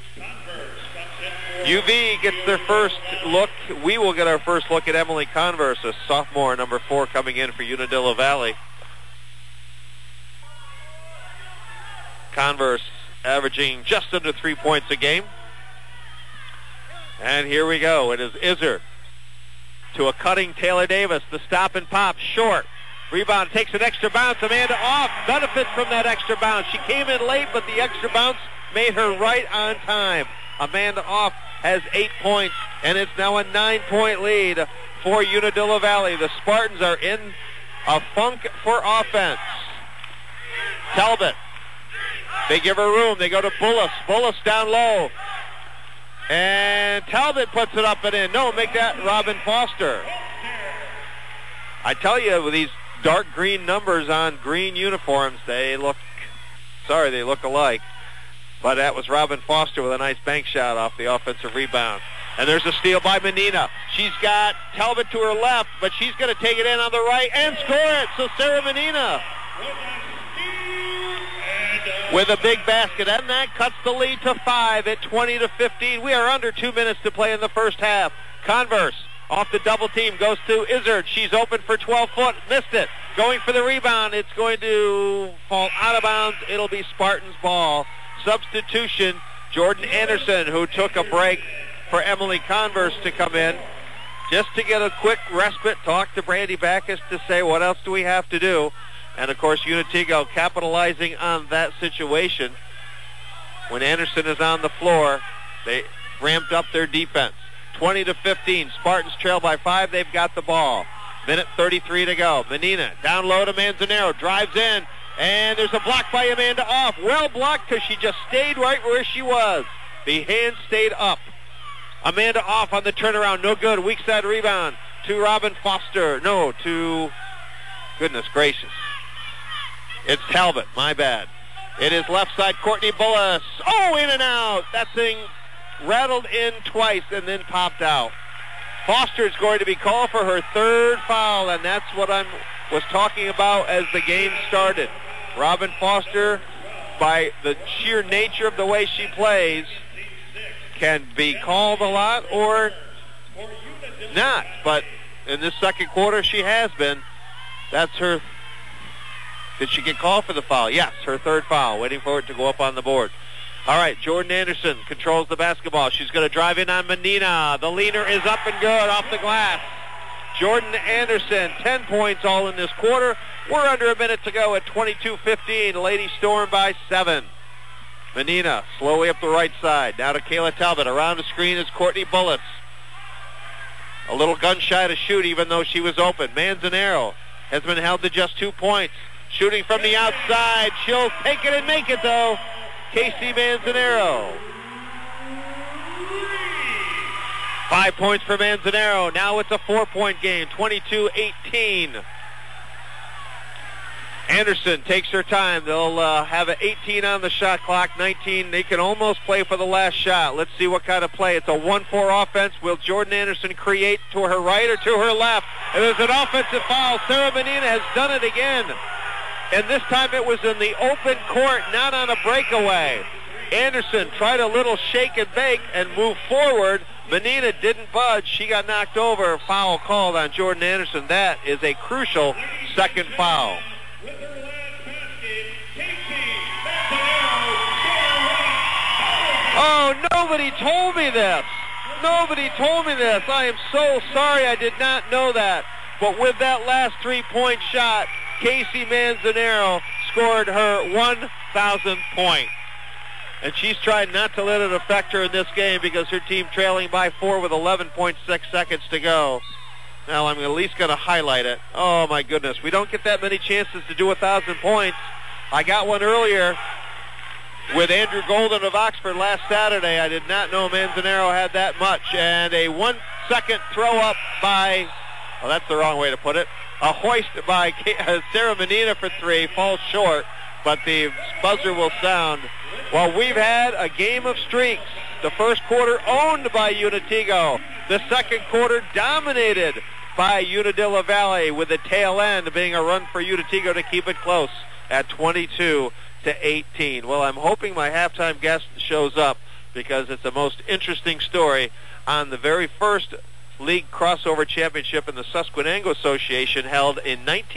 UV gets their first look. We will get our first look at Emily Converse, a sophomore, number 4, coming in for Unadilla Valley. Converse averaging just under 3 points a game. And here we go. It is Izzard to a cutting Taylor Davis. The stop and pop, short. Rebound, takes an extra bounce. Amanda Off benefits from that extra bounce. She came in late, but the extra bounce made her right on time. Amanda Off has 8 points, and it's now a 9-point lead for Unadilla Valley. The Spartans are in a funk for offense. Talbot, they give her room. They go to Bullis. Bullis down low. And Talbot puts it up and in. No, make that Robin Foster. I tell you, with these dark green numbers on green uniforms, they look alike. But that was Robin Foster with a nice bank shot off the offensive rebound. And there's a steal by Menina. She's got Talbot to her left, but she's going to take it in on the right and score it. So Sarah Menina with a big basket. And that cuts the lead to 5 at 20-15. We are under 2 minutes to play in the first half. Converse off the double team goes to Izzard. She's open for 12-foot. Missed it. Going for the rebound. It's going to fall out of bounds. It'll be Spartans' ball. Substitution, Jordan Anderson, who took a break for Emily Converse to come in just to get a quick respite, talk to Brandy Backus to say what else do we have to do. And, of course, Unitigo capitalizing on that situation. When Anderson is on the floor, they ramped up their defense. 20-15, Spartans trail by 5. They've got the ball. Minute 33 to go. Menina down low to Manzanero, drives in. And there's a block by Amanda Off. Well blocked because she just stayed right where she was. The hand stayed up. Amanda Off on the turnaround. No good. Weak side rebound to Robin Foster. No, to... Goodness gracious. It's Talbot. My bad. It is left side Courtney Bullis. Oh, in and out. That thing rattled in twice and then popped out. Foster is going to be called for her 3rd foul, and that's what I was talking about as the game started. Robin Foster, by the sheer nature of the way she plays, can be called a lot or not. But in this second quarter, she has been. That's her. Did she get called for the foul? Yes, her third foul. Waiting for it to go up on the board. All right, Jordan Anderson controls the basketball. She's going to drive in on Menina. The leaner is up and good off the glass. Jordan Anderson, 10 points all in this quarter. We're under a minute to go at 22-15. Lady Storm by 7. Menina slowly up the right side. Now to Kayla Talbot. Around the screen is Courtney Bullets. A little gun shy to shoot even though she was open. Manzanero has been held to just 2 points. Shooting from the outside. She'll take it and make it, though. Casey Manzanero. 5 points for Manzanero. Now it's a 4-point game. 22-18. Anderson takes her time. They'll have an 18 on the shot clock, 19. They can almost play for the last shot. Let's see what kind of play. It's a 1-4 offense. Will Jordan Anderson create to her right or to her left? And there's an offensive foul. Sarah Menina has done it again. And this time it was in the open court, not on a breakaway. Anderson tried a little shake and bake and move forward. Menina didn't budge. She got knocked over. Foul called on Jordan Anderson. That is a crucial second foul. Oh, nobody told me this. Nobody told me this. I am so sorry. I did not know that. But with that last 3-point shot, Casey Manzanero scored her 1,000th point. And she's tried not to let it affect her in this game because her team trailing by 4 with 11.6 seconds to go. Now I'm at least going to highlight it. Oh, my goodness. We don't get that many chances to do 1,000 points. I got one earlier with Andrew Golden of Oxford last Saturday. I did not know Manzanero had that much. And a 1-second throw up by, well, that's the wrong way to put it, a hoist by Sarah Menina for 3, falls short, but the buzzer will sound. Well, we've had a game of streaks. The first quarter owned by Unitigo. The second quarter dominated by Unadilla Valley, with the tail end being a run for Unitigo to keep it close at 22-18. Well, I'm hoping my halftime guest shows up because it's the most interesting story on the very first League Crossover Championship in the Susquehanna Association held in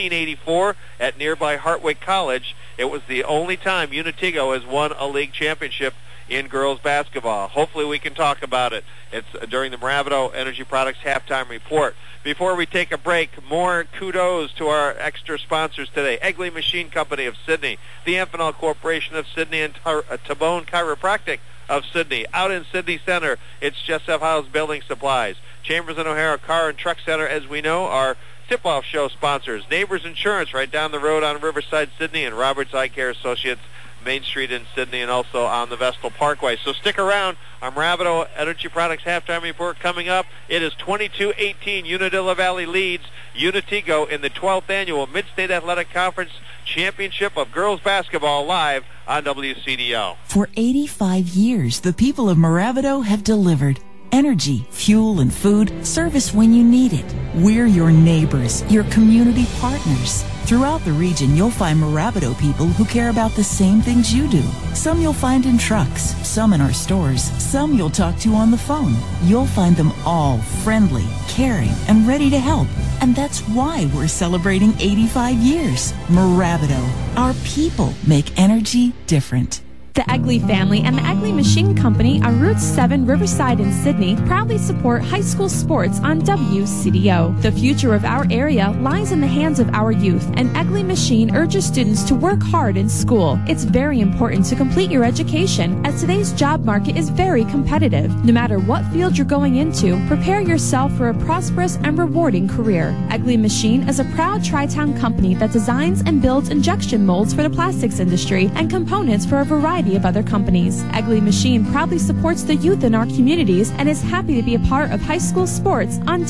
1984 at nearby Hartwick College. It was the only time Unitigo has won a league championship in girls basketball. Hopefully we can talk about it. It's during the Moravito Energy Products halftime report. Before we take a break, more kudos to our extra sponsors today. Egley Machine Company of Sydney, the Amphenol Corporation of Sydney, and Tabone Chiropractic of Sydney. Out in Sydney Center, it's Jessup House Building Supplies. Chambers and O'Hara Car and Truck Center, as we know, are tip-off show sponsors. Neighbors Insurance right down the road on Riverside, Sydney, and Roberts Eye Care Associates, Main Street in Sydney, and also on the Vestal Parkway. So stick around. Our Moravito Energy Products halftime report coming up. It is 22-18. Unadilla Valley leads Unitigo in the 12th annual Mid-State Athletic Conference Championship of Girls Basketball, live on WCDO. For 85 years, the people of Moravito have delivered energy, fuel, and food, service when you need it. We're your neighbors, your community partners. Throughout the region, you'll find Moravito people who care about the same things you do. Some you'll find in trucks, some in our stores, some you'll talk to on the phone. You'll find them all friendly, caring, and ready to help. And that's why we're celebrating 85 years. Moravito, our people make energy different. The Egley family and the Egley Machine Company on Route 7 Riverside in Sydney proudly support high school sports on WCDO. The future of our area lies in the hands of our youth, and Egley Machine urges students to work hard in school. It's very important to complete your education, as today's job market is very competitive. No matter what field you're going into, prepare yourself for a prosperous and rewarding career. Egley Machine is a proud Tri-Town company that designs and builds injection molds for the plastics industry and components for a variety of other companies. Egley Machine proudly supports the youth in our communities and is happy to be a part of high school sports on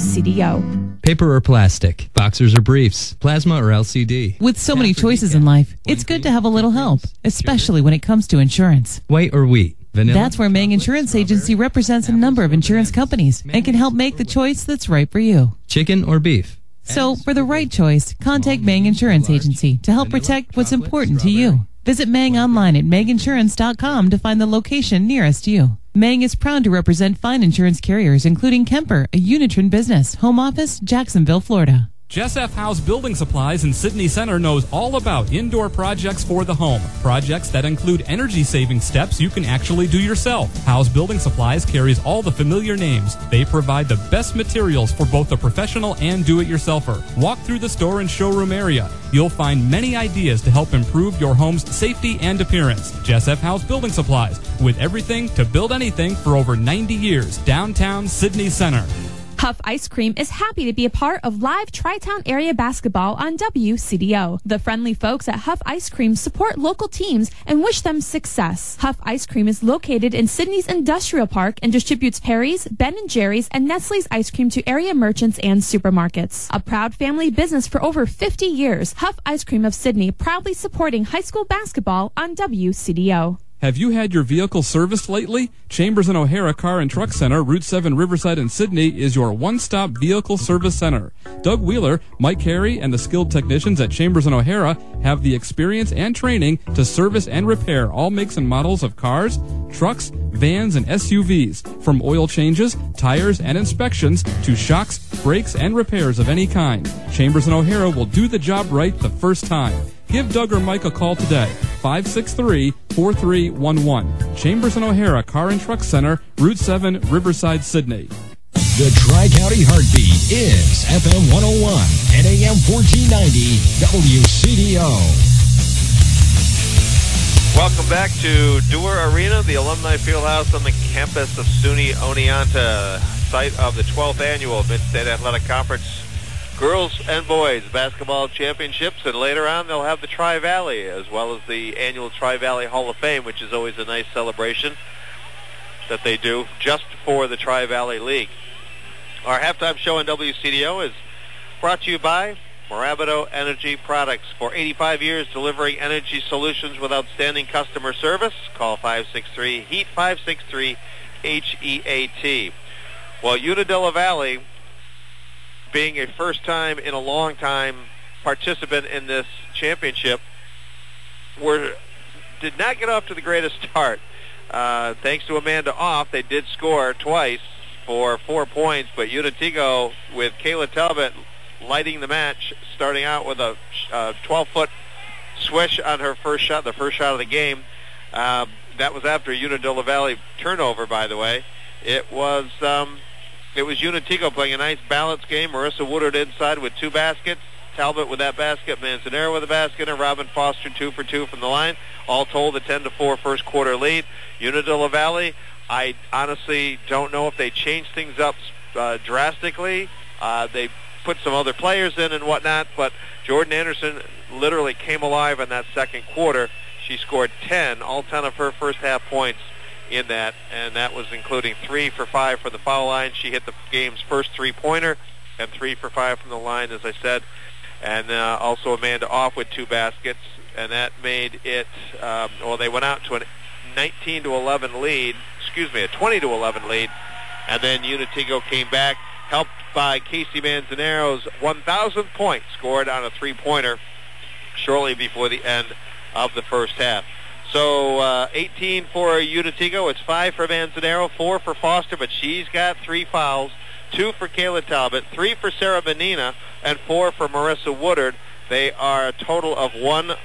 WCDO. Paper or plastic, boxers or briefs, plasma or LCD. With so many choices in life, it's good to have a little help, especially when it comes to insurance. White or wheat, vanilla. That's where Mang Insurance Agency represents a number of insurance companies and can help make the choice that's right for you. Chicken or beef. So, for the right choice, contact Mang Insurance Agency to help protect what's important to you. Visit Mang online at manginsurance.com to find the location nearest you. Mang is proud to represent fine insurance carriers, including Kemper, a Unitron business, home office, Jacksonville, Florida. Jess F. House Building Supplies in Sydney Center knows all about indoor projects for the home. Projects that include energy-saving steps you can actually do yourself. House Building Supplies carries all the familiar names. They provide the best materials for both the professional and do-it-yourselfer. Walk through the store and showroom area. You'll find many ideas to help improve your home's safety and appearance. Jess F. House Building Supplies, with everything to build anything for over 90 years. Downtown Sydney Center. Huff Ice Cream is happy to be a part of live Tri-Town area basketball on WCDO. The friendly folks at Huff Ice Cream support local teams and wish them success. Huff Ice Cream is located in Sydney's Industrial Park and distributes Harry's, Ben & Jerry's, and Nestle's ice cream to area merchants and supermarkets. A proud family business for over 50 years, Huff Ice Cream of Sydney proudly supporting high school basketball on WCDO. Have you had your vehicle serviced lately? Chambers and O'Hara Car and Truck Center, Route 7 Riverside in Sydney, is your one-stop vehicle service center. Doug Wheeler, Mike Carey, and the skilled technicians at Chambers and O'Hara have the experience and training to service and repair all makes and models of cars, trucks, vans, and SUVs. From oil changes, tires, and inspections to shocks, brakes, and repairs of any kind. Chambers and O'Hara will do the job right the first time. Give Doug or Mike a call today, 563-4311. Chambers and O'Hara Car and Truck Center, Route 7, Riverside, Sydney. The Tri-County Heartbeat is FM 101 and AM 1490 WCDO. Welcome back to Dewar Arena, the Alumni Fieldhouse on the campus of SUNY Oneonta, site of the 12th annual Mid-State Athletic Conference Girls and Boys Basketball Championships, and later on they'll have the Tri-Valley, as well as the annual Tri-Valley Hall of Fame, which is always a nice celebration that they do just for the Tri-Valley League. Our halftime show on WCDO is brought to you by Moravido Energy Products. For 85 years delivering energy solutions with outstanding customer service, call 563-HEAT, 563-HEAT. Well, Unadilla Valley, being a first time in a long time participant in this championship, did not get off to the greatest start. Thanks to Amanda Off, they did score twice for 4 points, but Unatigo, with Kayla Talbot lighting the match, starting out with a 12-foot swish on her first shot, the first shot of the game. That was after a Unadilla Valley turnover, by the way. It was Unatigo playing a nice balanced game. Marissa Woodard inside with 2 baskets. Talbot with that basket. Manzanero with a basket. And Robin Foster 2 for 2 from the line. All told, a 10-4 first quarter lead. Unadilla Valley, I honestly don't know if they changed things up drastically. They put some other players in and whatnot, but Jordan Anderson literally came alive in that second quarter. She scored 10, all 10 of her first half points in that, and that was including 3 for 5 for the foul line. She hit the game's first three-pointer and 3 for 5 from the line, as I said, and also Amanda Off with 2 baskets, and that made it, they went out to a 20-11 lead, and then Unatigo came back, helped by Casey Manzanero's 1,000th point, scored on a three-pointer shortly before the end of the first half. So 18 for Unatigo. It's 5 for Manzanero, 4 for Foster, but she's got 3 fouls, 2 for Kayla Talbot, 3 for Sarah Benina, and 4 for Marissa Woodard. They are a total of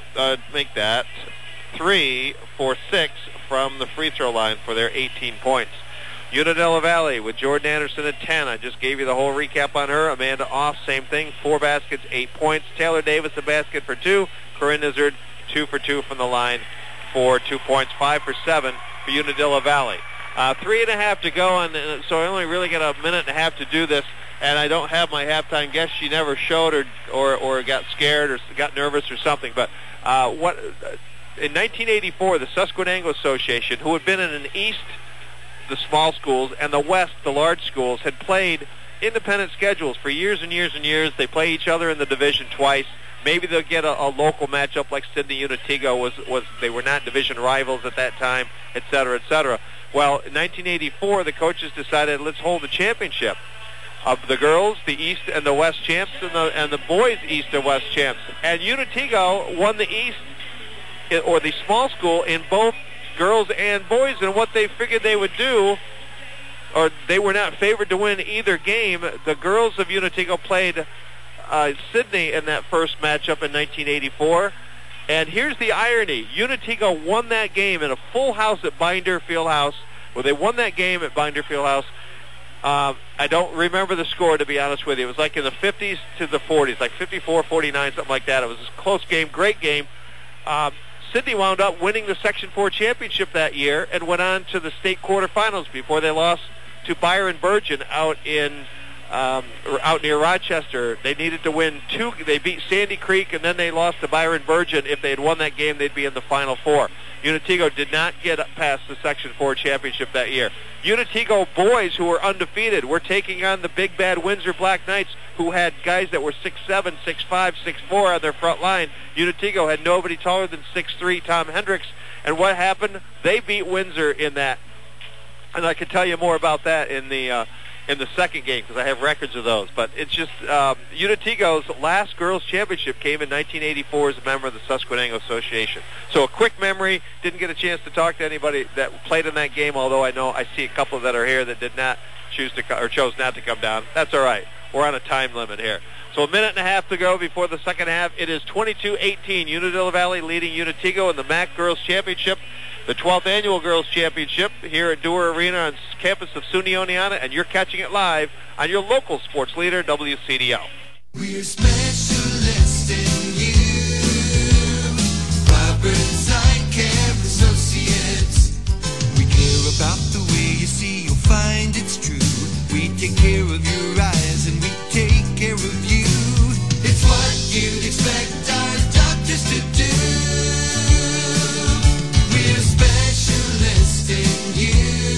3 for 6 from the free throw line for their 18 points. Unadilla Valley with Jordan Anderson at 10. I just gave you the whole recap on her. Amanda Off, same thing, 4 baskets, 8 points. Taylor Davis, a basket for 2. Corinne Izzard, 2 for 2 from the line for 2 points. 5 for 7 for Unadilla Valley. 3.5 to go, and so I only really got a minute and a half to do this, and I don't have my halftime guest. She never showed or got scared or got nervous or something. But in 1984, the Susquehanna Association, who had been in an East, the small schools, and the West, the large schools, had played independent schedules for years and years and years. They play each other in the division twice. Maybe they'll get a local matchup like Sydney Unatigo was. They were not division rivals at that time, et cetera, et cetera. Well, in 1984, the coaches decided, let's hold a championship. of the girls, the East and the West champs, and the boys East and West champs. And Unitigo won the East, or the small school, in both girls and boys. And what they figured they would do, or they were not favored to win either game. The girls of Unitigo played Sydney in that first matchup in 1984. And here's the irony. Unitigo won that game in a full house at Binder Fieldhouse. Well, they won that game at Binder Fieldhouse. I don't remember the score, to be honest with you. It was like in the 50s to the 40s, like 54-49, something like that. It was a close game, great game. Sydney wound up winning the Section 4 championship that year and went on to the state quarterfinals before they lost to Byron Burgeon out near Rochester. They needed to win two. They beat Sandy Creek, and then they lost to Byron Burgeon. If they had won that game, they'd be in the Final Four. Unitigo did not get past the Section 4 championship that year. Unitigo boys, who were undefeated, were taking on the big bad Windsor Black Knights, who had guys that were 6'7", 6'5", 6'4" on their front line. Unitigo had nobody taller than 6'3", Tom Hendricks. And what happened? They beat Windsor in that. And I can tell you more about that in the second game, because I have records of those. But it's just Unitigo's last girls' championship came in 1984 as a member of the Susquehanna Association. So a quick memory. Didn't get a chance to talk to anybody that played in that game, although I see a couple that are here that did not chose not to come down. That's all right. We're on a time limit here. So a minute and a half to go before the second half. It is 22-18. Unadilla Valley leading Unitigo in the MAC Girls Championship, the 12th Annual Girls Championship here at Dewar Arena on campus of SUNY Oneonta, and you're catching it live on your local sports leader, WCDO. We're specialists in you, Roberts Eye Care Associates. We care about the way you see, you'll find it's true. We take care of your eyes and we take care of you. It's what you'd expect our doctors to do. We're specialists in you,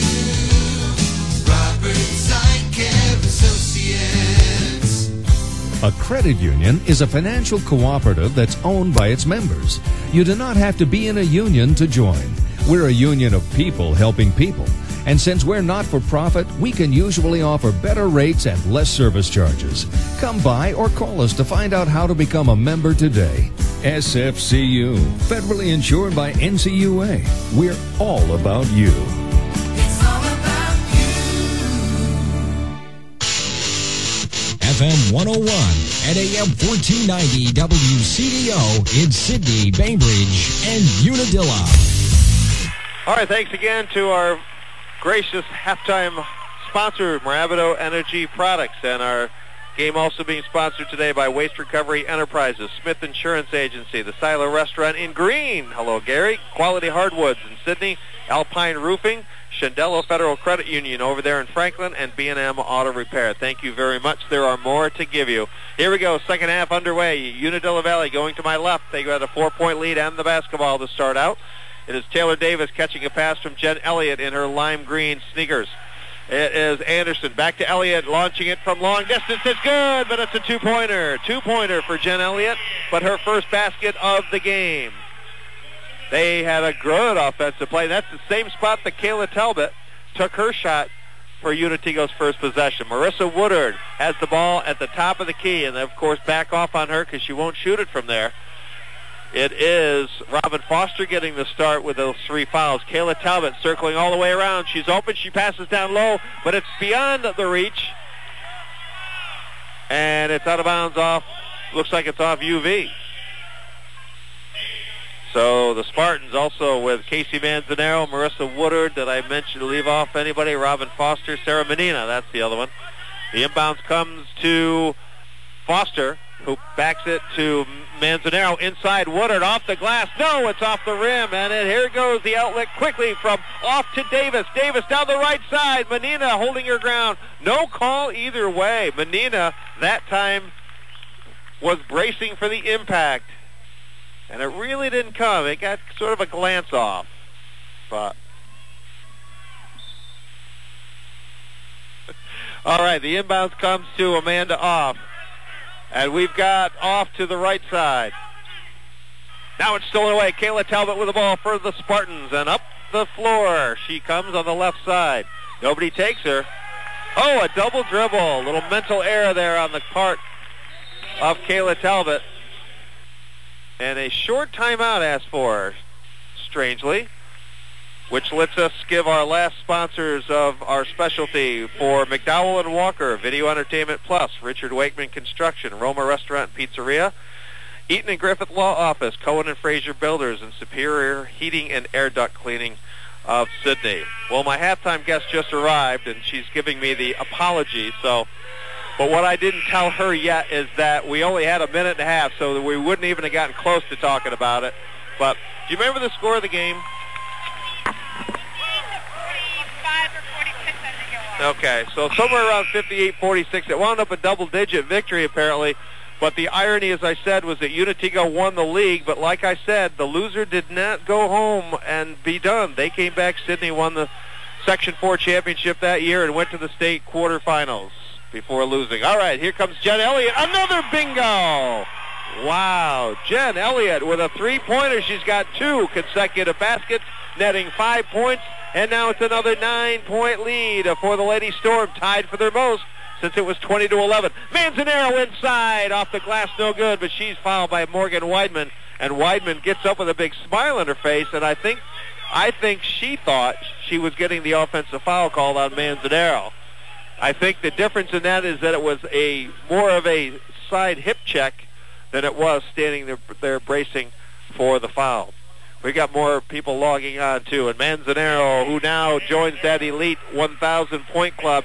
Roberts Eye Care Associates. A credit union is a financial cooperative that's owned by its members. You do not have to be in a union to join. We're a union of people helping people. And since we're not-for-profit, we can usually offer better rates and less service charges. Come by or call us to find out how to become a member today. SFCU, federally insured by NCUA. We're all about you. It's all about FM 101 and AM 1490 WCDO in Sydney, Bainbridge, and Unadilla. All right, thanks again to our gracious halftime sponsor, Moravido Energy Products, and our game also being sponsored today by Waste Recovery Enterprises, Smith Insurance Agency, the Silo Restaurant in Green. Hello, Gary. Quality Hardwoods in Sydney, Alpine Roofing, Shandello Federal Credit Union over there in Franklin, and B&M Auto Repair. Thank you very much. There are more to give you. Here we go. Second half underway. Unadilla Valley going to my left. They got a 4-point lead and the basketball to start out. It is Taylor Davis catching a pass from Jen Elliott in her lime green sneakers. It is Anderson back to Elliott, launching it from long distance. It's good, but it's a two-pointer. Two-pointer for Jen Elliott, but her first basket of the game. They had a good offensive play. That's the same spot that Kayla Talbot took her shot for Unitigo's first possession. Marissa Woodard has the ball at the top of the key, and of course back off on her because she won't shoot it from there. It is Robin Foster getting the start with those 3 fouls. Kayla Talbot circling all the way around. She's open. She passes down low, but it's beyond the reach. And it's out of bounds off. Looks like it's off UV. So the Spartans also with Casey Manzanero, Marissa Woodard. Did I mention to leave off anybody? Robin Foster, Sarah Menina. That's the other one. The inbounds comes to Foster, who backs it to Manzanero inside. Woodard off the glass. No, it's off the rim. And here goes the outlet quickly from off to Davis. Davis down the right side. Menina holding her ground. No call either way. Menina that time was bracing for the impact. And it really didn't come. It got sort of a glance off. But all right, the inbounds comes to Amanda Off. And we've got Off to the right side. Now it's stolen away. Kayla Talbot with the ball for the Spartans. And up the floor she comes on the left side. Nobody takes her. Oh, a double dribble. A little mental error there on the part of Kayla Talbot. And a short timeout asked for, strangely, which lets us give our last sponsors of our specialty for McDowell and Walker, Video Entertainment Plus, Richard Wakeman Construction, Roma Restaurant and Pizzeria, Eaton and Griffith Law Office, Cohen and Fraser Builders, and Superior Heating and Air Duct Cleaning of Sydney. Well, my halftime guest just arrived, and she's giving me the apology, but what I didn't tell her yet is that we only had a minute and a half, so that we wouldn't even have gotten close to talking about it. But do you remember the score of the game? 45 or 46, I think it was. Okay, so somewhere around 58-46. It wound up a double-digit victory, apparently. But the irony, as I said, was that Unitigo won the league. But like I said, the loser did not go home and be done. They came back. Sydney won the Section 4 championship that year and went to the state quarterfinals before losing. All right, here comes Jen Elliott. Another bingo! Wow, Jen Elliott with a three-pointer. She's got 2 consecutive baskets, netting 5 points. And now it's another 9-point lead for the Lady Storm, tied for their most since it was 20-11. Manzanero inside, off the glass, no good, but she's fouled by Morgan Weidman. And Weidman gets up with a big smile on her face, and I think she thought she was getting the offensive foul called on Manzanero. I think the difference in that is that it was more of a side hip check than it was standing there bracing for the foul. We got more people logging on, too. And Manzanero, who now joins that elite 1,000-point club.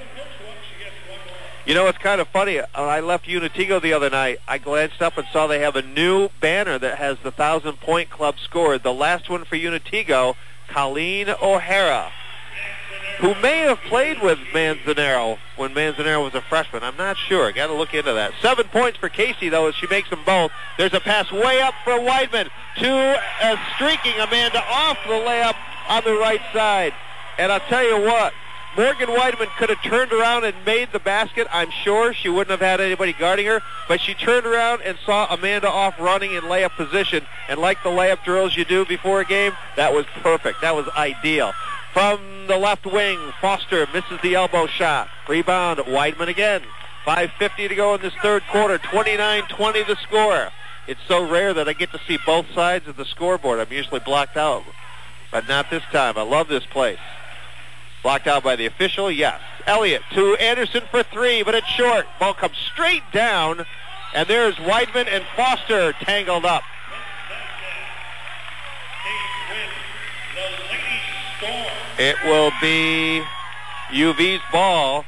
You know, it's kind of funny. I left Unitigo the other night. I glanced up and saw they have a new banner that has the 1,000-point club scored. The last one for Unitigo, Colleen O'Hara, who may have played with Manzanero when Manzanero was a freshman. I'm not sure. Got to look into that. 7 points for Casey, though, as she makes them both. There's a pass way up for Weidman to a streaking Amanda off the layup on the right side. And I'll tell you what, Morgan Weidman could have turned around and made the basket. I'm sure she wouldn't have had anybody guarding her, but she turned around and saw Amanda off running in layup position. And like the layup drills you do before a game, that was perfect. That was ideal. From the left wing, Foster misses the elbow shot. Rebound, Weidman again. 5:50 to go in this third quarter. 29-20 the score. It's so rare that I get to see both sides of the scoreboard. I'm usually blocked out, but not this time. I love this place. Blocked out by the official, yes. Elliott to Anderson for 3, but it's short. Ball comes straight down, and there's Weidman and Foster tangled up. It will be UV's ball.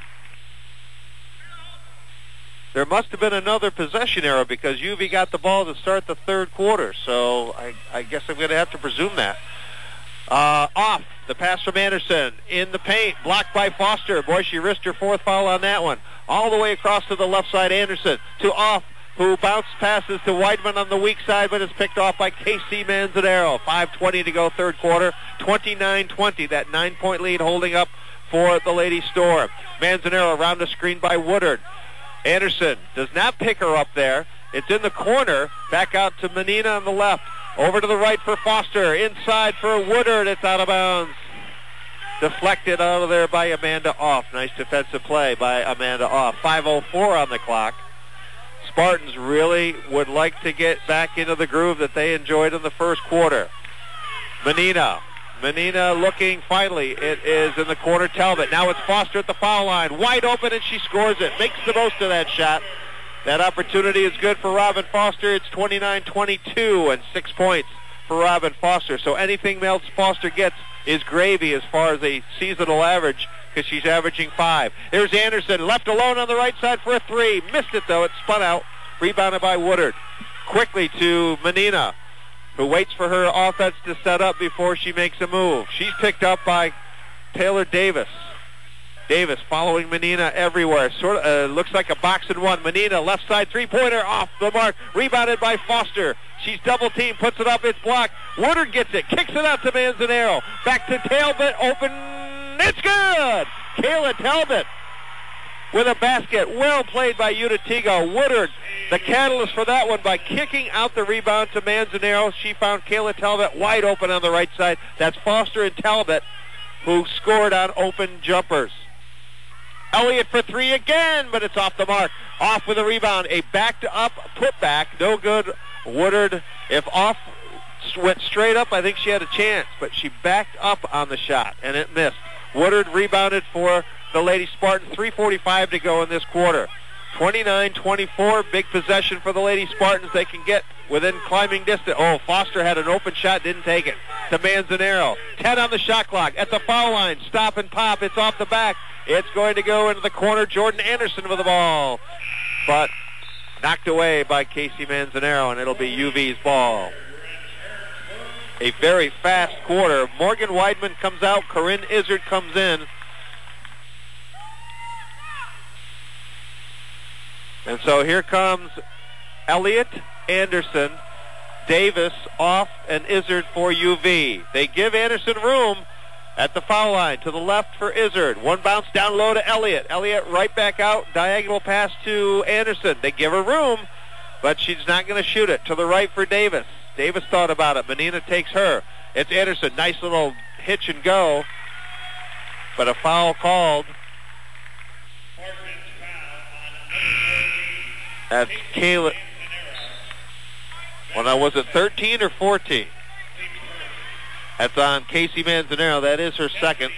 There must have been another possession error because UV got the ball to start the third quarter, so I guess I'm going to have to presume that. Off, the pass from Anderson in the paint, blocked by Foster. Boy, she risked her 4th foul on that one. All the way across to the left side, Anderson to Off, who bounce passes to Weidman on the weak side, but is picked off by Casey Manzanero. 5:20 to go, third quarter. 29-20, that 9-point lead holding up for the Lady Storm. Manzanero around the screen by Woodard. Anderson does not pick her up there. It's in the corner. Back out to Menina on the left. Over to the right for Foster. Inside for Woodard. It's out of bounds. Deflected out of there by Amanda Off. Nice defensive play by Amanda Off. 5:04 on the clock. Spartans really would like to get back into the groove that they enjoyed in the first quarter. Menina looking finally. It is in the corner, Talbot. Now it's Foster at the foul line. Wide open, and she scores it. Makes the most of that shot. That opportunity is good for Robin Foster. It's 29-22 and 6 points for Robin Foster. So anything else Foster gets is gravy as far as a seasonal average because she's averaging 5. There's Anderson, left alone on the right side for a 3. Missed it, though. It spun out. Rebounded by Woodard. Quickly to Menina, who waits for her offense to set up before she makes a move. She's picked up by Taylor Davis. Davis following Menina everywhere. Sort of looks like a box and one. Menina, left side three-pointer off the mark. Rebounded by Foster. She's double-teamed, puts it up, it's blocked. Woodard gets it, kicks it out to Manzanero. Back to Talbot, open. It's good! Kayla Talbot with a basket. Well played by Unitigo. Woodard, the catalyst for that one by kicking out the rebound to Manzanero. She found Kayla Talbot wide open on the right side. That's Foster and Talbot who scored on open jumpers. Elliott for three again, but it's off the mark. Off with a rebound. A backed-up putback. No good. Woodard, if off went straight up, I think she had a chance, but she backed up on the shot, and it missed. Woodard rebounded for the Lady Spartans. 3:45 to go in this quarter. 29-24, big possession for the Lady Spartans. They can get within climbing distance. Oh, Foster had an open shot, didn't take it. To Manzanero. 10 on the shot clock. At the foul line, stop and pop. It's off the back. It's going to go into the corner. Jordan Anderson with the ball. But knocked away by Casey Manzanero, and it'll be UV's ball. A very fast quarter. Morgan Weidman comes out. Corinne Izzard comes in. And so here comes Elliott, Anderson, Davis off, and Izzard for UV. They give Anderson room at the foul line. To the left for Izzard. One bounce down low to Elliott. Elliott right back out. Diagonal pass to Anderson. They give her room, but she's not going to shoot it. To the right for Davis. Davis thought about it. Menina takes her. It's Anderson. Nice little hitch and go. But a foul called. That's Kayla. Well, now, was it 13 or 14? That's on Casey Manzanero. That is her second.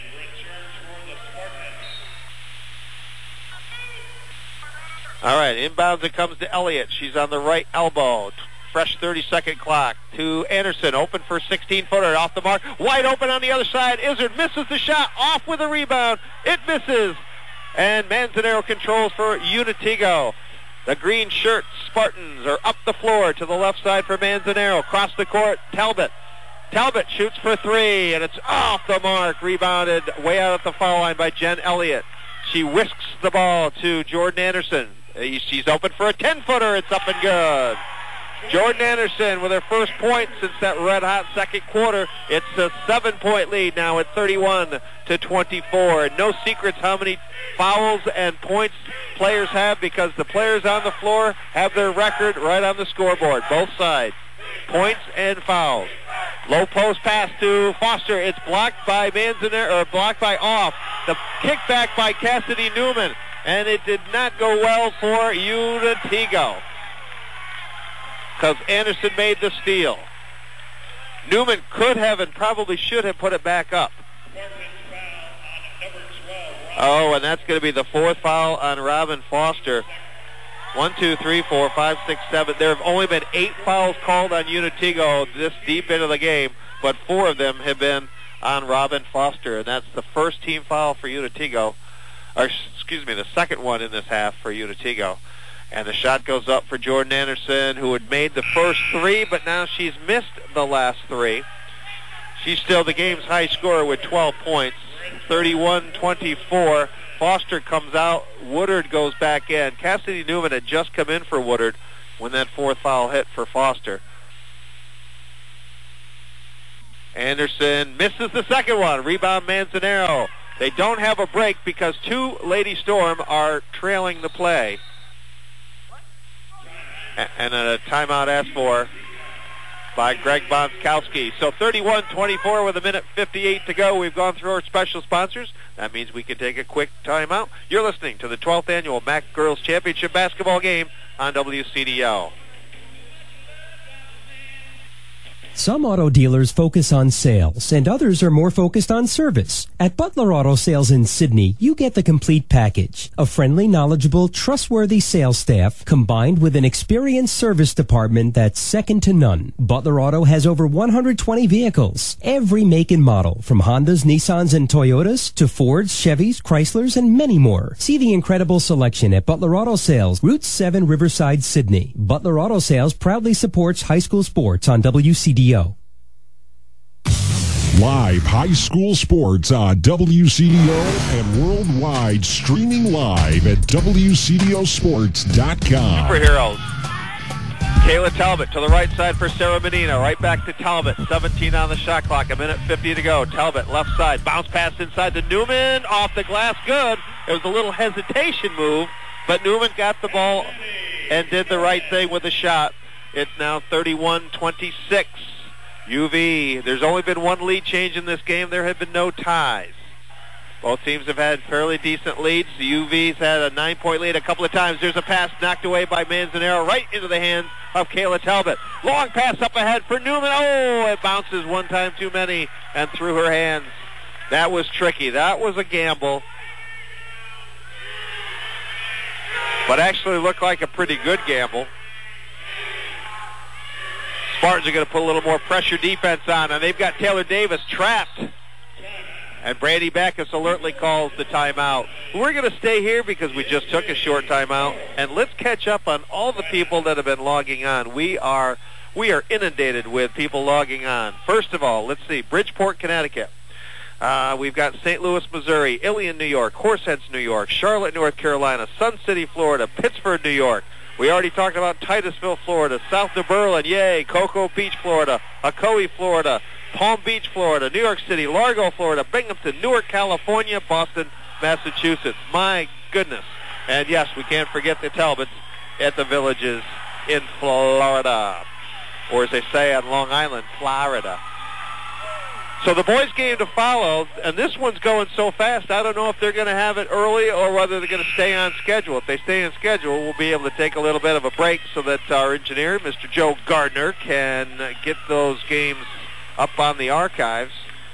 All right, inbounds it comes to Elliott. She's on the right elbow. Fresh 30-second clock. To Anderson, open for 16-footer. Off the mark. Wide open on the other side. Izzard misses the shot. Off with a rebound. It misses. And Manzanero controls for Unitigo. The green shirt Spartans are up the floor to the left side for Manzanero. Across the court, Talbot. Talbot shoots for three, and it's off the mark. Rebounded way out at the foul line by Jen Elliott. She whisks the ball to Jordan Anderson. She's open for a 10-footer. It's up and good. Jordan Anderson with her first point since that red-hot second quarter. It's a 7-point lead now at 31-24. No secrets how many fouls and points players have, because the players on the floor have their record right on the scoreboard, both sides. Points and fouls. Low post pass to Foster. It's blocked by Manzanero, or blocked by Off. The kickback by Cassidy Newman, and it did not go well for Unitigo, because Anderson made the steal. Newman could have and probably should have put it back up. Oh, and that's going to be the fourth foul on Robin Foster. 1, 2, 3, 4, 5, 6, 7. There have only been 8 fouls called on Unitigo this deep into the game, but 4 of them have been on Robin Foster, and that's the first team foul for Unitigo. Or, excuse me, the second one in this half for Unitigo. And the shot goes up for Jordan Anderson, who had made the first 3, but now she's missed the last 3. She's still the game's high scorer with 12 points. 31-24. Foster comes out. Woodard goes back in. Cassidy Newman had just come in for Woodard when that fourth foul hit for Foster. Anderson misses the second one. Rebound Manzanero. They don't have a break because 2 Lady Storm are trailing the play. And a timeout asked for by Greg Bonskowski. So 31-24 with 1:58 to go. We've gone through our special sponsors. That means we can take a quick timeout. You're listening to the 12th annual MAC Girls Championship basketball game on WCDL. Some auto dealers focus on sales, and others are more focused on service. At Butler Auto Sales in Sydney, you get the complete package. A friendly, knowledgeable, trustworthy sales staff combined with an experienced service department that's second to none. Butler Auto has over 120 vehicles, every make and model, from Hondas, Nissans, and Toyotas to Fords, Chevys, Chryslers, and many more. See the incredible selection at Butler Auto Sales, Route 7, Riverside, Sydney. Butler Auto Sales proudly supports high school sports on WCDO. Live high school sports on WCDO and worldwide, streaming live at WCDOsports.com. Superheroes. Kayla Talbot to the right side for Sarah Menina. Right back to Talbot. 17 on the shot clock. 1:50 to go. Talbot left side. Bounce pass inside to Newman. Off the glass. Good. It was a little hesitation move, but Newman got the ball and did the right thing with the shot. It's now 31-26. UV, there's only been one lead change in this game. There have been no ties. Both teams have had fairly decent leads. The UV's had a 9-point lead a couple of times. There's a pass knocked away by Manzanero right into the hands of Kayla Talbot. Long pass up ahead for Newman. Oh, it bounces one time too many and through her hands. That was tricky. That was a gamble. But actually looked like a pretty good gamble. Spartans are going to put a little more pressure defense on, and they've got Taylor Davis trapped. And Brandy Backus alertly calls the timeout. We're going to stay here because we just took a short timeout, and let's catch up on all the people that have been logging on. We are inundated with people logging on. First of all, let's see, Bridgeport, Connecticut. We've got St. Louis, Missouri, Ilion, New York, Horseheads, New York, Charlotte, North Carolina, Sun City, Florida, Pittsburgh, New York. We already talked about Titusville, Florida, South New Berlin, yay, Cocoa Beach, Florida, Ocoee, Florida, Palm Beach, Florida, New York City, Largo, Florida, Binghamton, Newark, California, Boston, Massachusetts. My goodness. And yes, we can't forget the Talbots at the Villages in Florida. Or as they say on Long Island, Florida. So the boys' game to follow, and this one's going so fast, I don't know if they're going to have it early or whether they're going to stay on schedule. If they stay on schedule, we'll be able to take a little bit of a break so that our engineer, Mr. Joe Gardner, can get those games up on the archives.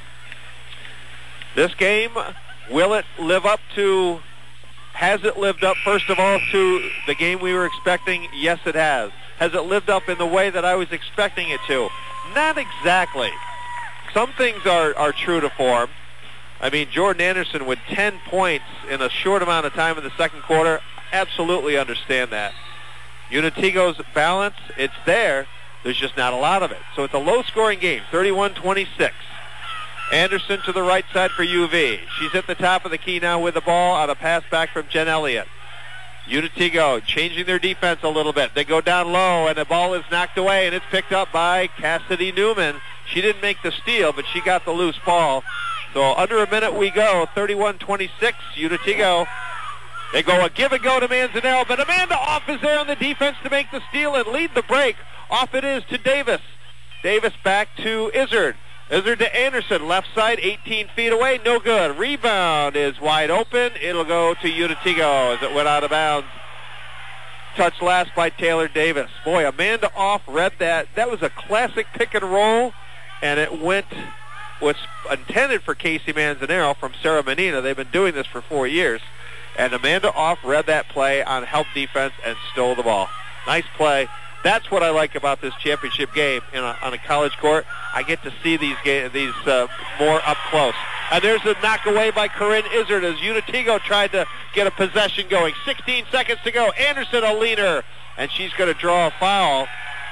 This game, will it live up to, has it lived up, first of all, to the game we were expecting? Yes, it has. Has it lived up in the way that I was expecting it to? Not exactly. Some things are true to form. I mean, Jordan Anderson with 10 points in a short amount of time in the second quarter, absolutely understand that. Unitigo's balance, it's there. There's just not a lot of it. So it's a low-scoring game, 31-26. Anderson to the right side for UV. She's at the top of the key now with the ball on a pass back from Jen Elliott. Unitigo changing their defense a little bit. They go down low, and the ball is knocked away, and it's picked up by Cassidy Newman. She didn't make the steal, but she got the loose ball. So under a minute we go, 31-26, Unitigo. They go a give and go to Manzanero, but Amanda Off is there on the defense to make the steal and lead the break. Off it is to Davis. Davis back to Izzard. Izzard to Anderson, left side, 18 feet away, no good. Rebound is wide open. It'll go to Unitigo as it went out of bounds. Touched last by Taylor Davis. Boy, Amanda Off read that. That was a classic pick and roll, and it was intended for Casey Manzanero from Sarah Menina. They've been doing this for 4 years. And Amanda Off read that play on help defense and stole the ball. Nice play. That's what I like about this championship game on a college court. I get to see these more up close. And there's a knock away by Corinne Izzard as Unitigo tried to get a possession going. 16 seconds to go. Anderson a leaner, and she's going to draw a foul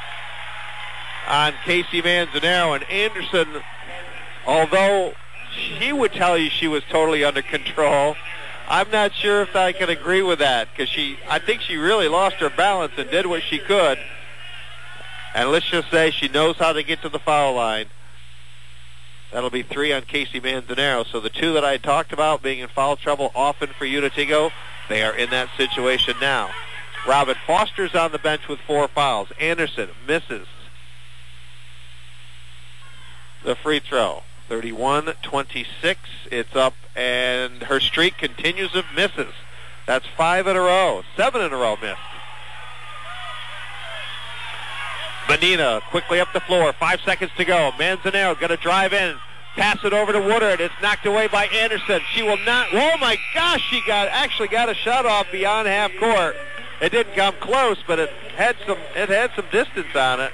on Casey Manzanero. And Anderson, although she would tell you she was totally under control, I'm not sure if I can agree with that, because I think she really lost her balance and did what she could. And let's just say she knows how to get to the foul line. That'll be 3 on Casey Manzanero. So the 2 that I talked about being in foul trouble often for Unitigo, they are in that situation now. Robin Foster's on the bench with 4 fouls. Anderson misses the free throw. 31-26. It's up, and her streak continues of misses. That's 5 in a row. 7 in a row missed. Menina quickly up the floor. 5 seconds to go. Manzanero going to drive in. Pass it over to Woodard. It's knocked away by Anderson. She will not. Oh my gosh! She actually got a shot off beyond half court. It didn't come close, but it had some distance on it.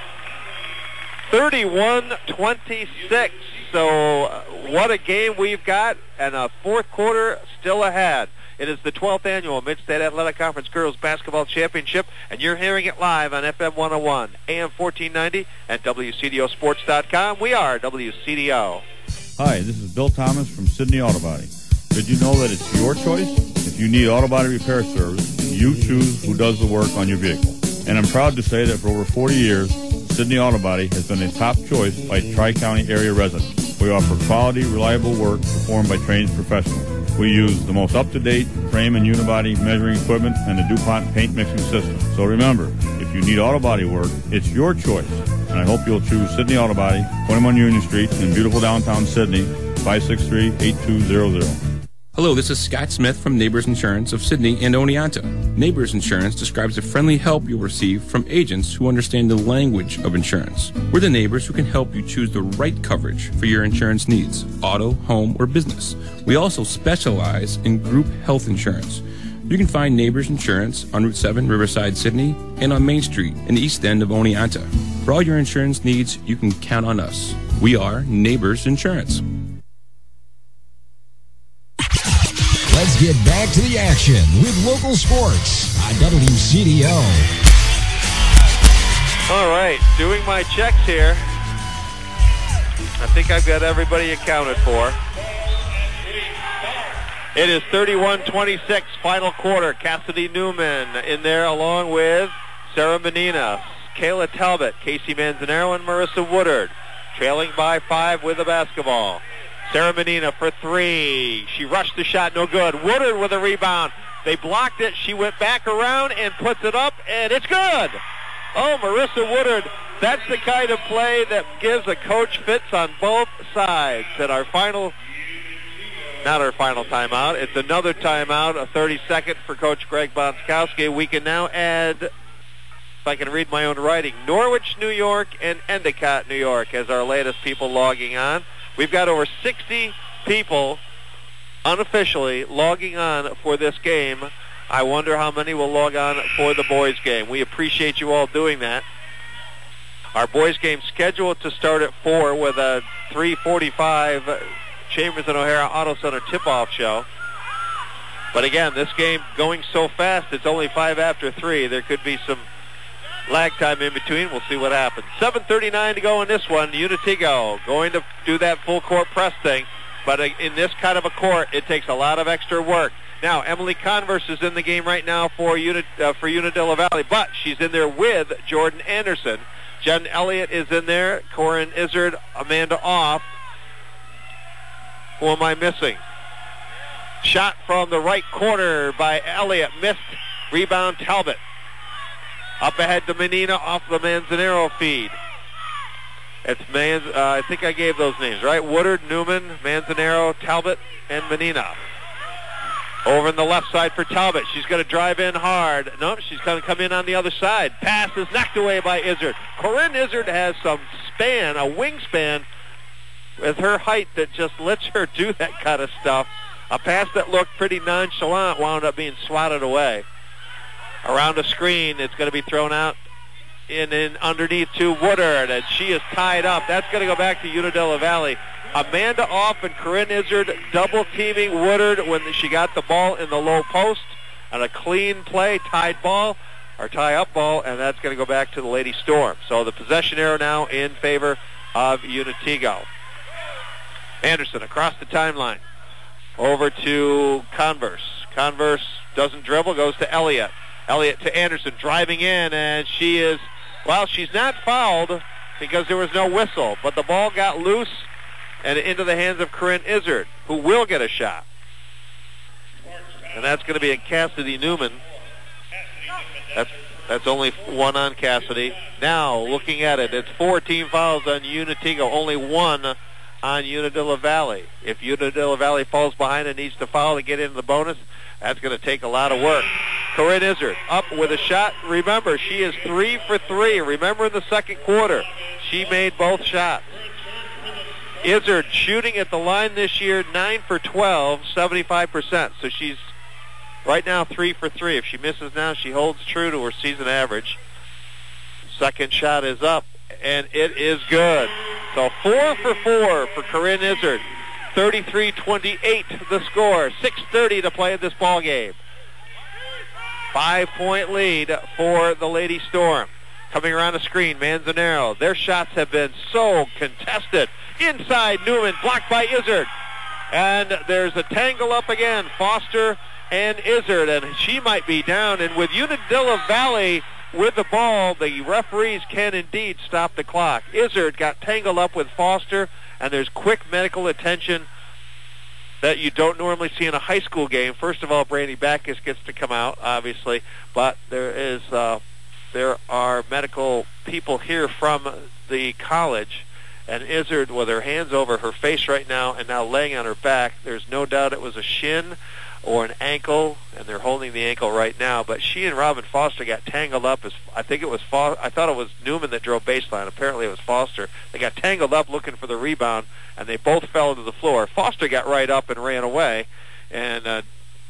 31-26. So what a game we've got, and a fourth quarter still ahead. It is the 12th annual Mid-State Athletic Conference Girls Basketball Championship, and you're hearing it live on FM 101, AM 1490, and WCDOsports.com. We are WCDO. Hi, this is Bill Thomas from Sydney Auto Body. Did you know that it's your choice? If you need auto body repair service, you choose who does the work on your vehicle. And I'm proud to say that for over 40 years, Sydney Auto Body has been a top choice by Tri-County area residents. We offer quality, reliable work performed by trained professionals. We use the most up-to-date frame and unibody measuring equipment and the DuPont paint mixing system. So remember, if you need auto body work, it's your choice. And I hope you'll choose Sydney Auto Body, 21 Union Street in beautiful downtown Sydney, 563-8200. Hello, this is Scott Smith from Neighbors Insurance of Sydney and Oneonta. Neighbors Insurance describes the friendly help you'll receive from agents who understand the language of insurance. We're the neighbors who can help you choose the right coverage for your insurance needs, auto, home, or business. We also specialize in group health insurance. You can find Neighbors Insurance on Route 7, Riverside, Sydney, and on Main Street in the east end of Oneonta. For all your insurance needs, you can count on us. We are Neighbors Insurance. Let's get back to the action with local sports on WCDO. All right, doing my checks here. I think I've got everybody accounted for. It is 31-26, final quarter. Cassidy Newman in there along with Sarah Menina, Kayla Talbot, Casey Manzanero, and Marissa Woodard. Trailing by 5 with the basketball. Sarah Menina for 3. She rushed the shot, no good. Woodard with a rebound. They blocked it. She went back around and puts it up, and it's good. Oh, Marissa Woodard, that's the kind of play that gives a coach fits on both sides. At our final, not our final timeout, it's another timeout, a 30-second for Coach Greg Bonskowski. We can now add, if I can read my own writing, Norwich, New York, and Endicott, New York as our latest people logging on. We've got over 60 people unofficially logging on for this game. I wonder how many will log on for the boys' game. We appreciate you all doing that. Our boys' game scheduled to start at 4 with a 3:45 Chambers and O'Hara Auto Center tip-off show. But again, this game going so fast, it's only 5 after 3. There could be some lag time in between. We'll see what happens. 7:39 to go in this one. Unitigo going to do that full court press thing. But in this kind of a court, it takes a lot of extra work. Now, Emily Converse is in the game right now for Unadilla Valley, but she's in there with Jordan Anderson. Jen Elliott is in there. Corinne Izzard, Amanda Off. Who am I missing? Shot from the right corner by Elliott. Missed. Rebound Talbot. Up ahead to Menina off the Manzanero feed. It's I think I gave those names, right? Woodard, Newman, Manzanero, Talbot, and Menina. Over on the left side for Talbot. She's going to drive in hard. No, she's going to come in on the other side. Pass is knocked away by Izzard. Corinne Izzard has some span, a wingspan, with her height that just lets her do that kind of stuff. A pass that looked pretty nonchalant wound up being swatted away. Around a screen, it's going to be thrown out in underneath to Woodard, and she is tied up. That's going to go back to Unadilla Valley. Amanda Off and Corinne Izzard double-teaming Woodard when she got the ball in the low post on a clean play, tied ball, or tie-up ball, and that's going to go back to the Lady Storm. So the possession arrow now in favor of Unitigo. Anderson across the timeline. Over to Converse. Converse doesn't dribble, goes to Elliott. Elliott to Anderson, driving in, and she is, well, she's not fouled because there was no whistle, but the ball got loose and into the hands of Corinne Izzard, who will get a shot. And that's going to be a Cassidy Newman. That's only one on Cassidy. Now, looking at it, it's 4 team fouls on Unitigo, only 1 on Unadilla Valley. If Unadilla Valley falls behind and needs to foul to get into the bonus, that's going to take a lot of work. Corinne Izzard up with a shot. Remember, she is 3 for 3. Remember in the second quarter, she made both shots. Izzard shooting at the line this year, 9 for 12, 75%. So she's right now 3 for 3. If she misses now, she holds true to her season average. Second shot is up, and it is good. So 4 for 4 for Corinne Izzard. 33-28 the score. 6:30 to play in this ball game. 5-point lead for the Lady Storm. Coming around the screen, Manzanero. Their shots have been so contested. Inside, Newman, blocked by Izzard. And there's a tangle up again. Foster and Izzard, and she might be down. And with Unadilla Valley with the ball, the referees can indeed stop the clock. Izzard got tangled up with Foster, and there's quick medical attention that you don't normally see in a high school game. First of all, Brandy Backus gets to come out, obviously, but there are medical people here from the college, And Izzard, with her hands over her face right now and now laying on her back, there's no doubt it was a shin or an ankle, and they're holding the ankle right now. But she and Robin Foster got tangled up. I thought it was Newman that drove baseline. Apparently it was Foster. They got tangled up looking for the rebound, and they both fell to the floor. Foster got right up and ran away, and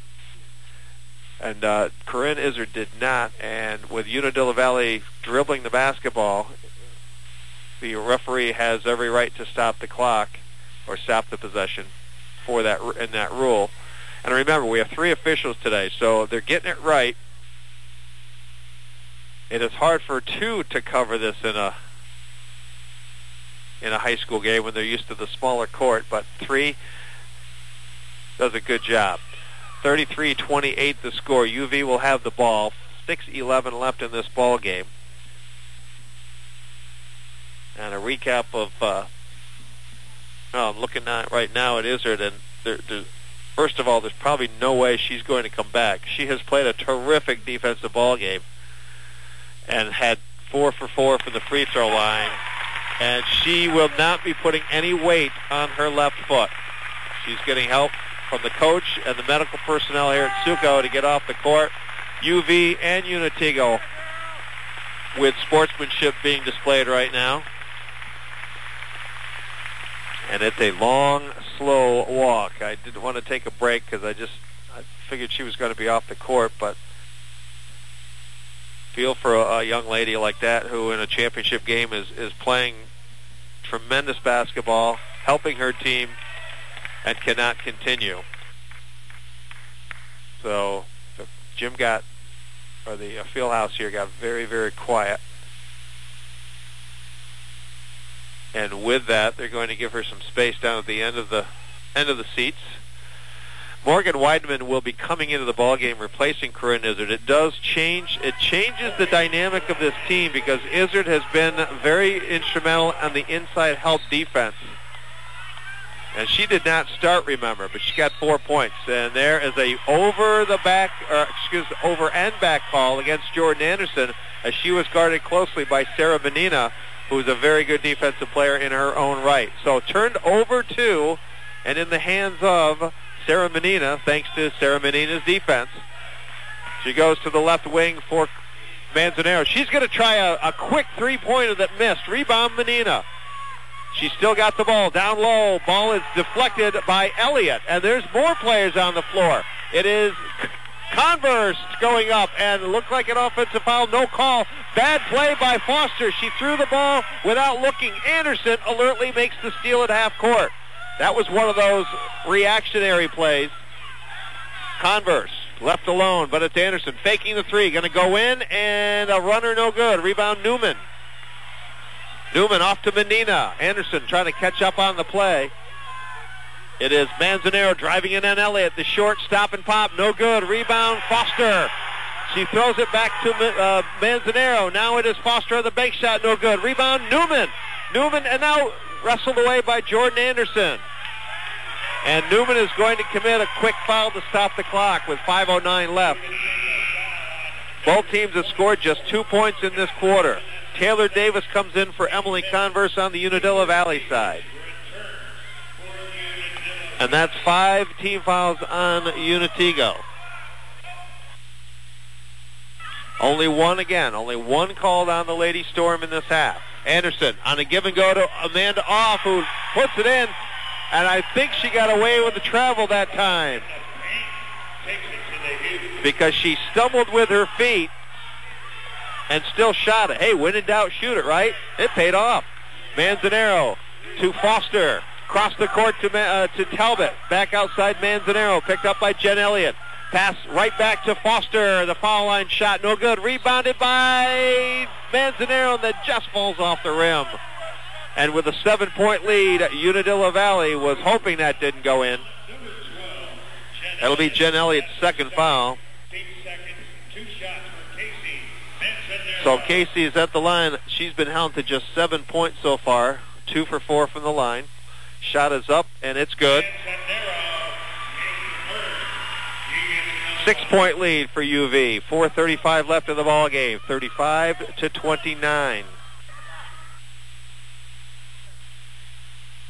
Corinne Izzard did not. And with Unadilla Valley dribbling the basketball, the referee has every right to stop the clock or stop the possession for that in that rule. And remember, we have 3 officials today, so they're getting it right. It is hard for 2 to cover this in a high school game when they're used to the smaller court, but 3 does a good job. 33-28 the score. UV will have the ball. 6:11 left in this ball game. And a recap of I'm looking at right now at Izzard, and first of all, there's probably no way she's going to come back. She has played a terrific defensive ball game and had 4 for 4 from the free throw line, and she will not be putting any weight on her left foot. She's getting help from the coach and the medical personnel here at Suco to get off the court. UV and Unatigo with sportsmanship being displayed right now. And it's a long, slow walk. I didn't want to take a break because I figured she was going to be off the court, but feel for a young lady like that who in a championship game is playing tremendous basketball, helping her team, and cannot continue. So the field house here got very, very quiet. And with that, they're going to give her some space down at the end of the seats. Morgan Weidman will be coming into the ball game replacing Corinne Izzard. It changes the dynamic of this team because Izzard has been very instrumental on the inside help defense. And she did not start, remember, but she got 4 points. And there is a over and back call against Jordan Anderson as she was guarded closely by Sarah Menina, who's a very good defensive player in her own right. So turned over to and in the hands of Sarah Menina, thanks to Sarah Menina's defense. She goes to the left wing for Manzanero. She's going to try a quick three-pointer that missed. Rebound Menina. She's still got the ball down low. Ball is deflected by Elliott. And there's more players on the floor. It is Converse going up and looked like an offensive foul. No call. Bad play by Foster. She threw the ball without looking. Anderson alertly makes the steal at half court. That was one of those reactionary plays. Converse left alone, but it's Anderson faking the three. Going to go in, and a runner no good. Rebound Newman. Newman off to Menina. Anderson trying to catch up on the play. It is Manzanero driving in on Elliott. The short stop and pop, no good. Rebound Foster. She throws it back to Manzanero. Now it is Foster on the bank shot, no good. Rebound Newman. Newman, and now wrestled away by Jordan Anderson. And Newman is going to commit a quick foul to stop the clock with 5:09 left. Both teams have scored just 2 points in this quarter. Taylor Davis comes in for Emily Converse on the Unadilla Valley side. And that's 5 team fouls on Unatigo. Only one called on the Lady Storm in this half. Anderson on a give and go to Amanda Off, who puts it in, and I think she got away with the travel that time because she stumbled with her feet and still shot it. Hey, when in doubt, shoot it, right? It paid off. Manzanero to Foster. Across the court to Talbot. Back outside Manzanero. Picked up by Jen Elliott. Pass right back to Foster. The foul line shot. No good. Rebounded by Manzanero that just falls off the rim. And with a 7-point lead, Unadilla Valley was hoping that didn't go in. That'll be Jen Elliott's second foul. So Casey is at the line. She's been held to just 7 points so far. 2 for 4 from the line. Shot is up, and it's good. 6-point lead for UV. 4:35 left in the ball game. 35-29.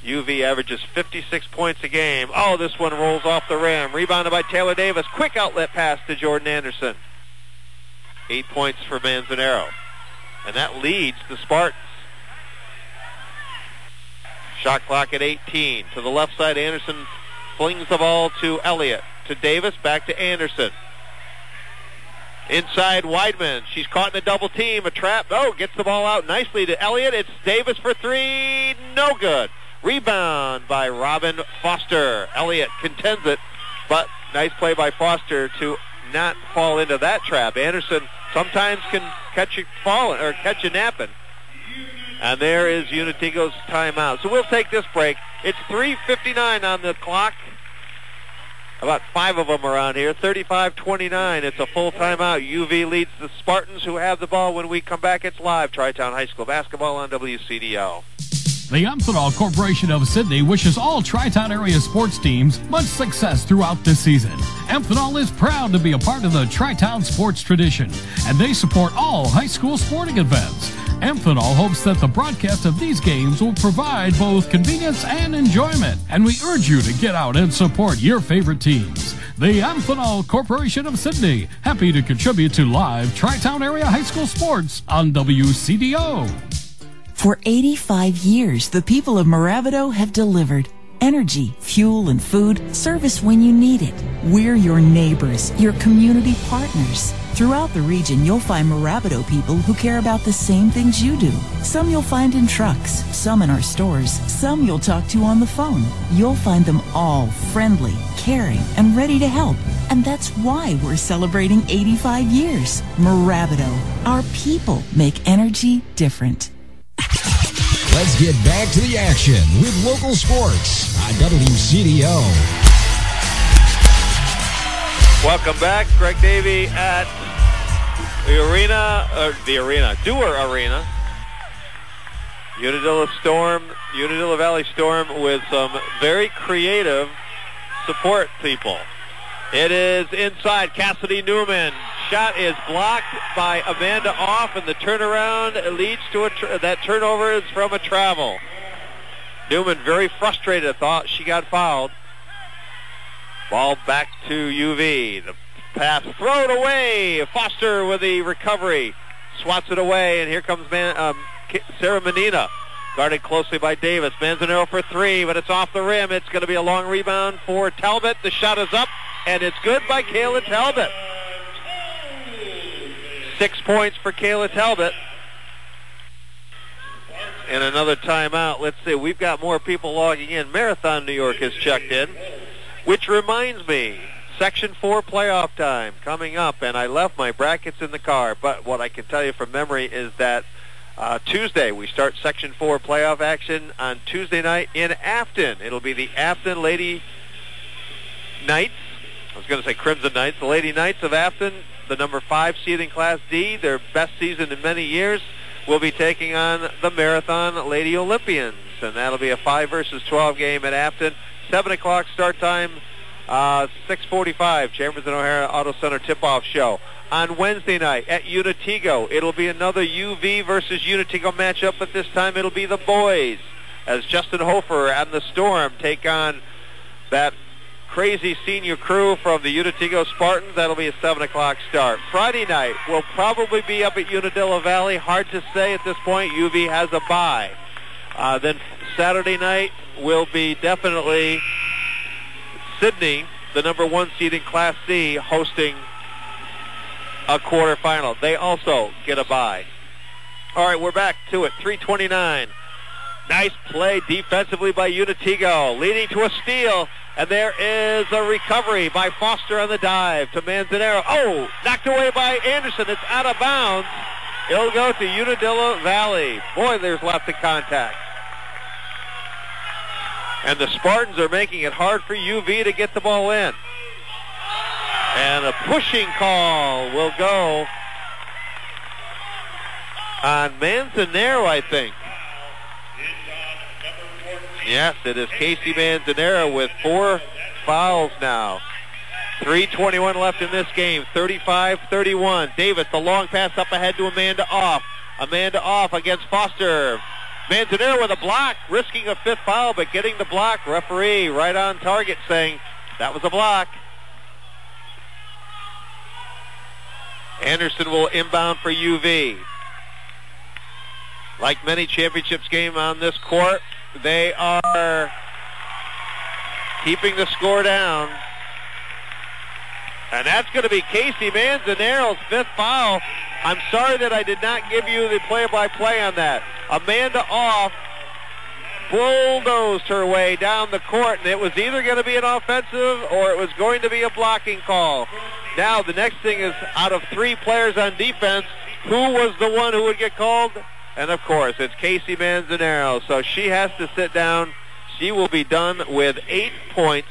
UV averages 56 points a game. Oh, this one rolls off the rim. Rebounded by Taylor Davis. Quick outlet pass to Jordan Anderson. 8 points for Manzanero. And that leads the Spartans. Shot clock at 18. To the left side, Anderson flings the ball to Elliott. To Davis, back to Anderson. Inside, Weidman. She's caught in a double team. A trap. Oh, gets the ball out nicely to Elliott. It's Davis for three. No good. Rebound by Robin Foster. Elliott contends it, but nice play by Foster to not fall into that trap. Anderson sometimes can catch you falling or catch you napping. And there is Unitigo's timeout. So we'll take this break. It's 3:59 on the clock. About 5 of them around here. 35-29. It's a full timeout. UV leads the Spartans, who have the ball. When we come back, it's live. Tri-Town High School basketball on WCDO. The Amphenol Corporation of Sydney wishes all Tri-Town area sports teams much success throughout this season. Amphenol is proud to be a part of the Tri-Town sports tradition, and they support all high school sporting events. Amphenol hopes that the broadcast of these games will provide both convenience and enjoyment, and we urge you to get out and support your favorite teams. The Amphenol Corporation of Sydney, happy to contribute to live Tri-Town area high school sports on WCDO. For 85 years, the people of Moravido have delivered energy, fuel, and food, service when you need it. We're your neighbors, your community partners. Throughout the region, you'll find Moravido people who care about the same things you do. Some you'll find in trucks, some in our stores, some you'll talk to on the phone. You'll find them all friendly, caring, and ready to help. And that's why we're celebrating 85 years. Moravido, our people make energy different. Let's get back to the action with local sports on WCDO. Welcome back. Greg Davey at Dewar Arena. Unadilla Valley Storm with some very creative support people. It is inside. Cassidy Newman. Shot is blocked by Amanda Off, and the turnaround leads to that turnover is from a travel. Newman very frustrated, thought she got fouled. Ball back to UV. The pass thrown away. Foster with the recovery. Swats it away, and here comes Sarah Menina. Guarded closely by Davis. Manzanero for three, but it's off the rim. It's going to be a long rebound for Talbot. The shot is up, and it's good by Kayla Talbot. 6 points for Kayla Talbot. And another timeout. Let's see. We've got more people logging in. Marathon New York has checked in, which reminds me, Section 4 playoff time coming up, and I left my brackets in the car. But what I can tell you from memory is that Tuesday, we start Section 4 playoff action on Tuesday night in Afton. It'll be the Afton Lady Knights. I was going to say Crimson Knights. The Lady Knights of Afton, the number 5 seed in Class D, their best season in many years, will be taking on the Marathon Lady Olympians. And that'll be a 5 versus 12 game at Afton. 7 o'clock start time, 6:45, Chambers and O'Hara Auto Center tip-off show. On Wednesday night at Unitigo, it'll be another UV versus Unitigo matchup, but this time it'll be the boys, as Justin Hofer and the Storm take on that crazy senior crew from the Unitigo Spartans. That'll be a 7 o'clock start. Friday night will probably be up at Unadilla Valley. Hard to say at this point. UV has a bye. Then Saturday night will be definitely Sydney, the number 1 seed in Class C, hosting a quarterfinal. They also get a bye. All right, we're back to it. 3:29. Nice play defensively by Unitigo, leading to a steal. And there is a recovery by Foster on the dive to Manzanero. Oh, knocked away by Anderson. It's out of bounds. It'll go to Unadilla Valley. Boy, there's lots of contact. And the Spartans are making it hard for UV to get the ball in. And a pushing call will go on Manzanero, I think. Yes, it is Casey Manzanero with 4 fouls now. 3:21 left in this game. 35-31. Davis, the long pass up ahead to Amanda Off. Amanda Off against Foster. Manzanero with a block, risking a fifth foul, but getting the block. Referee right on target saying that was a block. Anderson will inbound for UV. Like many championships game on this court, they are keeping the score down. And that's going to be Casey Manzanero's fifth foul. I'm sorry that I did not give you the play-by-play on that. Amanda Off bulldozed her way down the court, and it was either going to be an offensive or it was going to be a blocking call. Now the next thing is, out of three players on defense, who was the one who would get called? And of course, it's Casey Manzanero. So she has to sit down. She will be done with 8 points.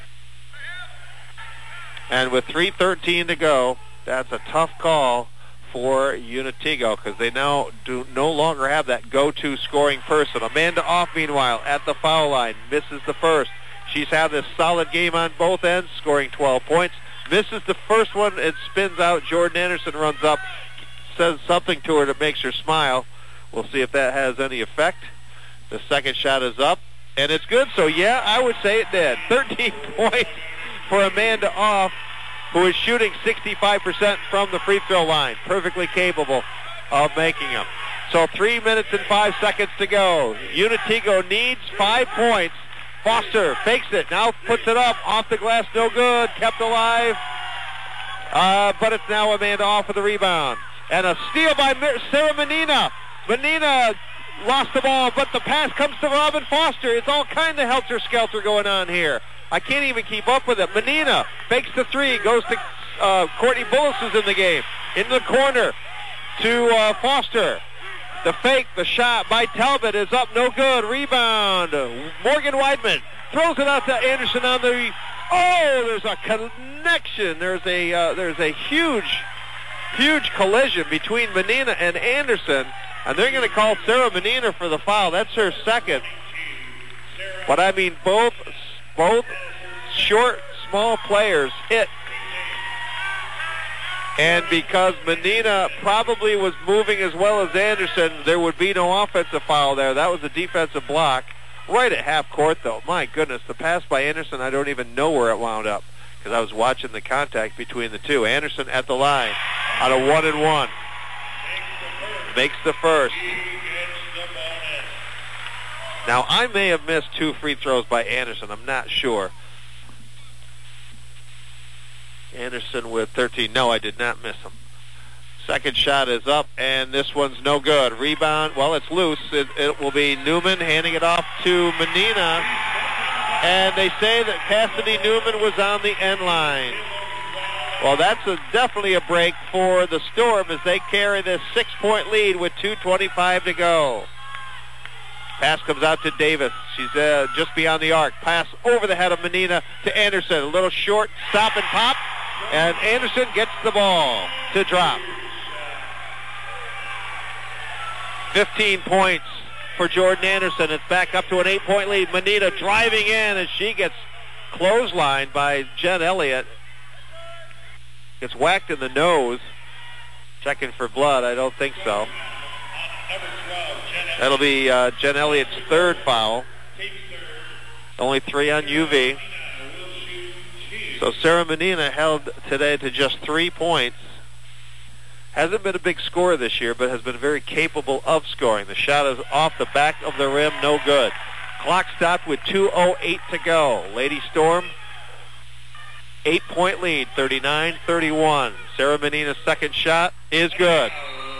And with 3:13 to go, that's a tough call for Unitigo because they now do no longer have that go-to scoring person. Amanda Off, meanwhile, at the foul line, misses the first. She's had this solid game on both ends, scoring 12 points. Misses the first one, it spins out. Jordan Anderson runs up, says something to her that makes her smile. We'll see if that has any effect. The second shot is up, and it's good. So, yeah, I would say it did. 13 points for Amanda Off, who is shooting 65% from the free throw line. Perfectly capable of making them. So 3 minutes and 5 seconds to go. Unitigo needs 5 points. Foster fakes it, now puts it up, off the glass, no good, kept alive. But it's now Amanda Off with the rebound. And a steal by Sarah Menina. Menina lost the ball, but the pass comes to Robin Foster. It's all kind of helter-skelter going on here. I can't even keep up with it. Menina fakes the three, goes to Courtney Bullis, who's in the game. Into the corner to Foster. The fake, the shot by Talbot is up, no good. Rebound. Morgan Weidman throws it out to Anderson on the... Oh, there's a connection. There's a huge collision between Menina and Anderson, and they're going to call Sarah Menina for the foul. That's her second. But I mean, both short, small players hit. And because Menina probably was moving as well as Anderson, there would be no offensive foul there. That was a defensive block. Right at half court, though. My goodness, the pass by Anderson, I don't even know where it wound up because I was watching the contact between the two. Anderson at the line on a 1-and-1. Makes the first. Now, I may have missed 2 free throws by Anderson. I'm not sure. Anderson with 13. No, I did not miss him. Second shot is up, and this one's no good. Rebound, well, it's loose. It will be Newman handing it off to Menina. And they say that Cassidy Newman was on the end line. Well, that's definitely a break for the Storm as they carry this 6-point lead with 2:25 to go. Pass comes out to Davis. She's just beyond the arc. Pass over the head of Menina to Anderson. A little short stop and pop. And Anderson gets the ball to drop. 15 points for Jordan Anderson. It's back up to an 8-point lead. Menina driving in as she gets clotheslined by Jen Elliott. Gets whacked in the nose. Checking for blood. I don't think so. That'll be Jen Elliott's third foul. Only 3 on UV. So Sarah Menina held today to just 3 points. Hasn't been a big scorer this year, but has been very capable of scoring. The shot is off the back of the rim, no good. Clock stopped with 2:08 to go. Lady Storm, 8-point lead, 39-31. Sarah Menina's second shot is good.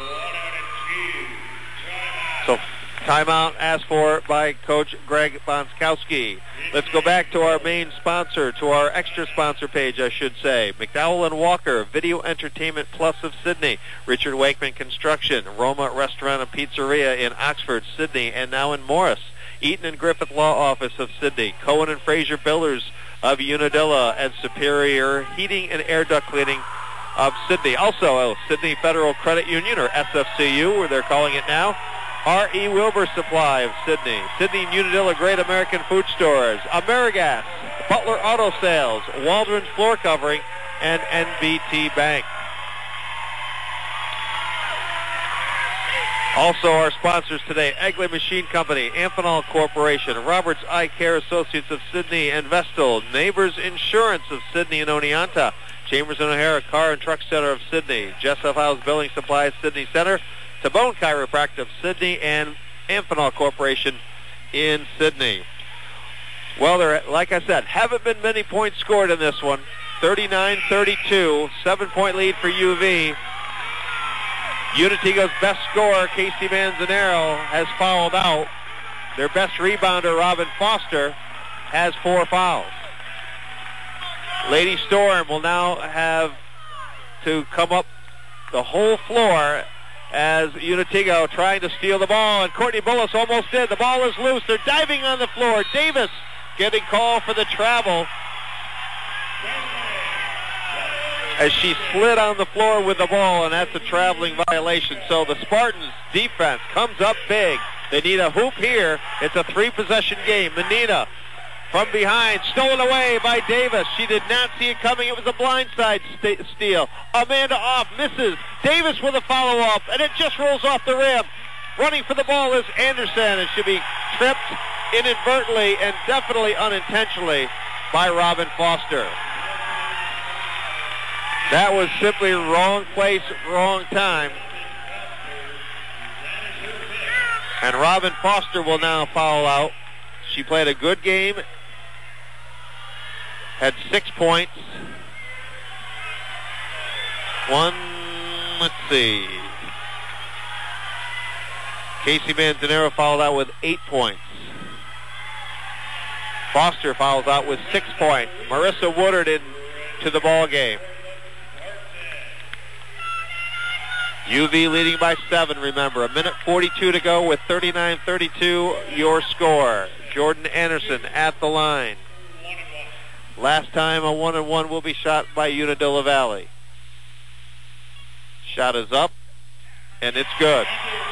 So timeout asked for by Coach Greg Bonskowski. Let's go back to our main sponsor, to our extra sponsor page, I should say. McDowell & Walker, Video Entertainment Plus of Sydney. Richard Wakeman Construction, Roma Restaurant and Pizzeria in Oxford, Sydney, and now in Morris. Eaton and Griffith Law Office of Sydney. Cohen and Fraser Builders of Unadilla, and Superior Heating and Air Duct Cleaning of Sydney. Also, Sydney Federal Credit Union, or SFCU, where they're calling it now. R.E. Wilbur Supply of Sydney. Sydney and Unadilla Great American Food Stores. Amerigas, Butler Auto Sales, Waldron's Floor Covering, and NBT Bank. Also, our sponsors today, Egley Machine Company, Amphenol Corporation, Roberts Eye Care Associates of Sydney and Vestal, Neighbors Insurance of Sydney and Oneonta, Chambers and O'Hara Car and Truck Center of Sydney, Jessup House Building Supplies Sydney Center, Tabone Chiropractic of Sydney, and Amphenol Corporation in Sydney. Well, there, like I said, haven't been many points scored in this one. 39-32, 7-point lead for UV. Unitigo's best scorer, Casey Manzanero, has fouled out. Their best rebounder, Robin Foster, has 4 fouls. Lady Storm will now have to come up the whole floor as Unitigo trying to steal the ball, and Courtney Bullis almost did. The ball is loose. They're diving on the floor. Davis getting called for the travel as she slid on the floor with the ball, and that's a traveling violation. So the Spartans' defense comes up big. They need a hoop here. It's a 3-possession game. Menina from behind, stolen away by Davis. She did not see it coming. It was a blindside steal. Amanda off, misses. Davis with a follow-up, and it just rolls off the rim. Running for the ball is Anderson, and should be tripped inadvertently and definitely unintentionally by Robin Foster. That was simply wrong place, wrong time. And Robin Foster will now foul out. She played a good game, had 6 points. Let's see. Casey Manzanero fouled out with 8 points. Foster fouls out with 6 points. Marissa Woodard into the ball game. UV leading by 7, remember. 1:42 to go with 39-32 your score. Jordan Anderson at the line. Last time a 1-and-1 will be shot by Unadilla Valley. Shot is up, and it's good.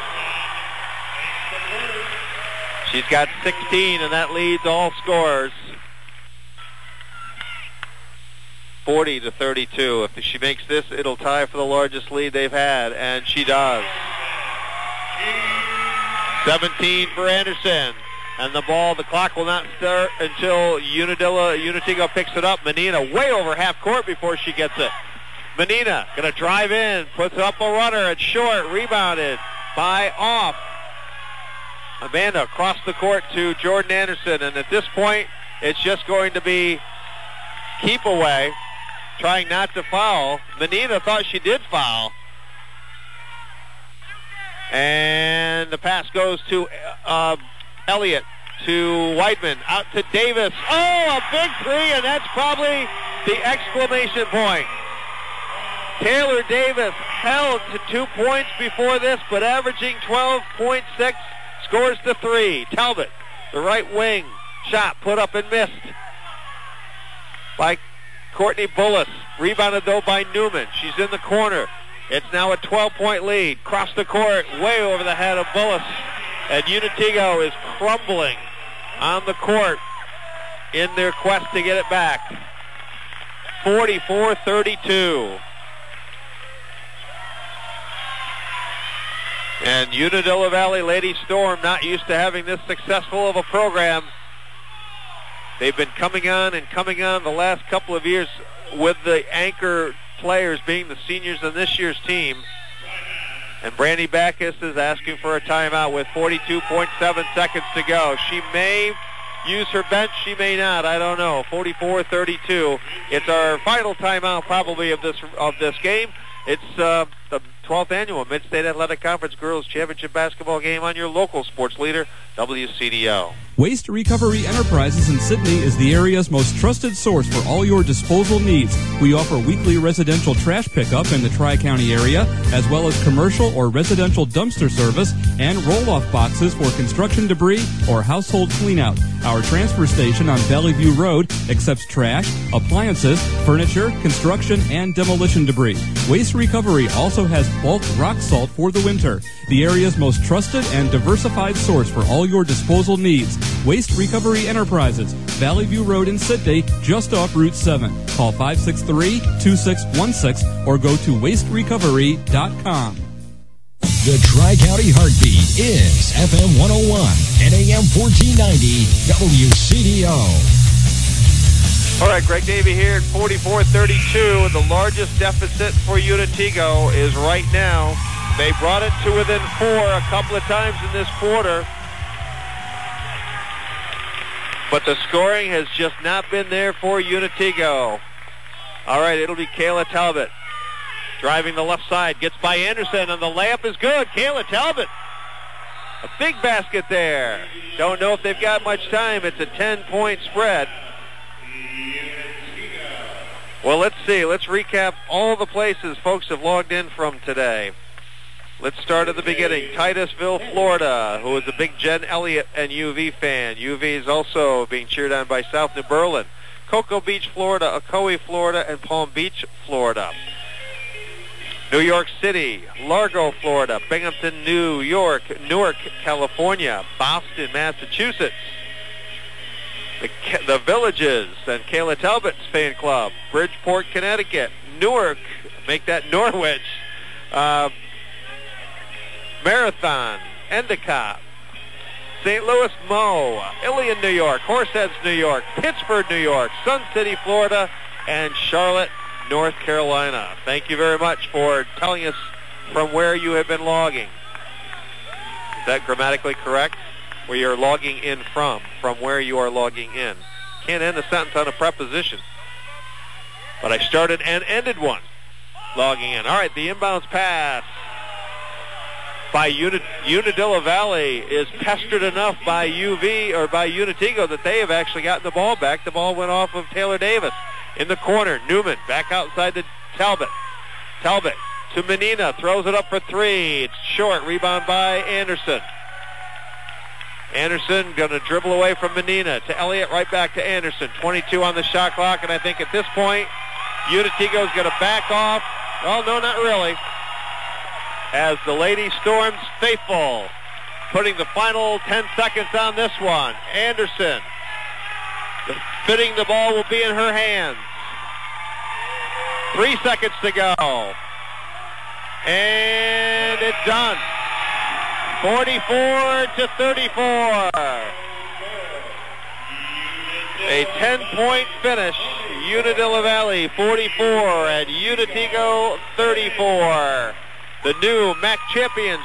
She's got 16, and that leads all scorers. 40-32. If she makes this, it'll tie for the largest lead they've had, and she does. 17 for Anderson. And the clock will not start until Unitigo picks it up. Menina way over half court before she gets it. Menina going to drive in, puts up a runner. It's short, rebounded by Off. Amanda across the court to Jordan Anderson. And at this point, it's just going to be keep away, trying not to foul. Menina thought she did foul. And the pass goes to Elliott, to Whiteman, out to Davis. Oh, a big 3, and that's probably the exclamation point. Taylor Davis held to 2 points before this, but averaging 12.6, scores the 3. Talbot, the right wing, shot put up and missed by Courtney Bullis. Rebounded, though, by Newman. She's in the corner. It's now a 12-point lead. Cross the court, way over the head of Bullis. And Unitigo is crumbling on the court in their quest to get it back. 44-32. And Unadilla Valley Lady Storm, not used to having this successful of a program. They've been coming on the last couple of years with the anchor players being the seniors on this year's team. And Brandy Backus is asking for a timeout with 42.7 seconds to go. She may use her bench, she may not, I don't know. 44-32. It's our final timeout probably of this game. It's the 12th annual Mid-State Athletic Conference Girls Championship Basketball game on your local sports leader, WCDO. Waste Recovery Enterprises in Sydney is the area's most trusted source for all your disposal needs. We offer weekly residential trash pickup in the Tri-County area, as well as commercial or residential dumpster service and roll-off boxes for construction debris or household cleanout. Our transfer station on Valley View Road accepts trash, appliances, furniture, construction, and demolition debris. Waste Recovery also has bulk rock salt for the winter. The area's most trusted and diversified source for all your disposal needs. Waste Recovery Enterprises, Valley View Road in Sydney, just off Route 7. Call 563-2616 or go to wasterecovery.com. The Tri-County Heartbeat is FM 101 and AM 1490 WCDO. All right, Greg Davey here at 44-32. The largest deficit for Unitigo is right now. They brought it to within 4 a couple of times in this quarter. But the scoring has just not been there for Unitigo. All right, it'll be Kayla Talbot driving the left side. Gets by Anderson, and the layup is good. Kayla Talbot. A big basket there. Don't know if they've got much time. It's a 10-point spread. Well, let's see. Let's recap all the places folks have logged in from today. Let's start at the beginning. Titusville, Florida, who is a big Jen Elliott and UV fan. UV is also being cheered on by South New Berlin. Cocoa Beach, Florida, Ocoee, Florida, and Palm Beach, Florida. New York City, Largo, Florida, Binghamton, New York, Newark, California, Boston, Massachusetts. The Villages and Kayla Talbot's fan club. Bridgeport, Connecticut. Newark, make that Norwich. Marathon, Endicott. St. Louis, Mo. Ilion, New York. Horseheads, New York. Pittsburgh, New York. Sun City, Florida. And Charlotte, North Carolina. Thank you very much for telling us from where you have been logging. Is that grammatically correct? Where you're logging in from where you are logging in. Can't end a sentence on a preposition. But I started and ended one logging in. All right, the inbounds pass by Unadilla Valley is pestered enough by UV or by Unitigo that they have actually gotten the ball back. The ball went off of Taylor Davis in the corner. Newman back outside to Talbot. Talbot to Menina, throws it up for 3. It's short. Rebound by Anderson. Anderson going to dribble away from Menina to Elliott, right back to Anderson. 22 on the shot clock, and I think at this point, Unitigo's going to back off. Well, no, not really. As the Lady Storms faithful, putting the final 10 seconds on this one. Anderson, fitting the ball will be in her hands. 3 seconds to go. And it's done. 44-34. A 10-point finish. Unadilla Valley 44 and Unitigo 34. The new MAC champions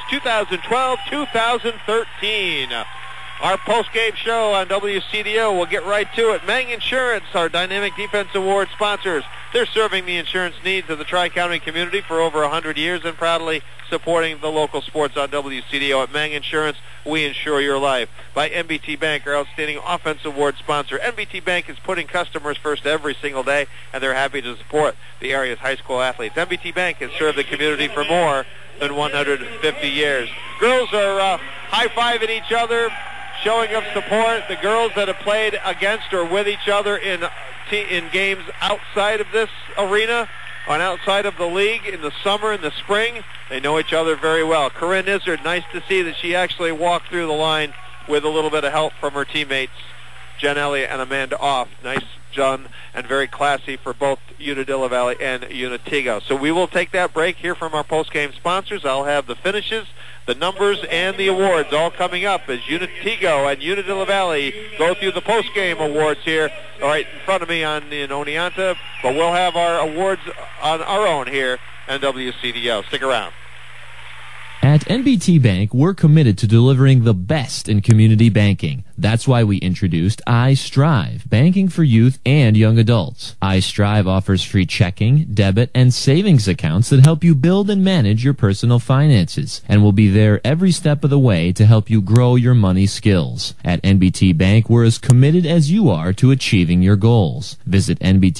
2012-2013. Our post-game show on WCDO. We'll get right to it. Mang Insurance, our Dynamic Defense Award sponsors. They're serving the insurance needs of the Tri-County community for over 100 years and proudly supporting the local sports on WCDO. At Mang Insurance, we insure your life. By NBT Bank, our outstanding offense award sponsor. NBT Bank is putting customers first every single day, and they're happy to support the area's high school athletes. NBT Bank has served the community for more than 150 years. Girls are high-fiving each other, showing of support. The girls that have played against or with each other in games outside of this arena, on outside of the league in the summer and the spring, they know each other very well. Corinne Izzard, nice to see that she actually walked through the line with a little bit of help from her teammates, Jen Elliott and Amanda Off. Nice done and very classy for both Unadilla Valley and Unitigo. So we will take that break here from our post-game sponsors. I'll have the finishes, the numbers, and the awards all coming up as Unitigo and Unadilla Valley go through the post-game awards here right in front of me in Oneonta. But we'll have our awards on our own here on WCDO. Stick around. At NBT Bank, we're committed to delivering the best in community banking. That's why we introduced iStrive, banking for youth and young adults. iStrive offers free checking, debit, and savings accounts that help you build and manage your personal finances, and will be there every step of the way to help you grow your money skills. At NBT Bank, we're as committed as you are to achieving your goals. Visit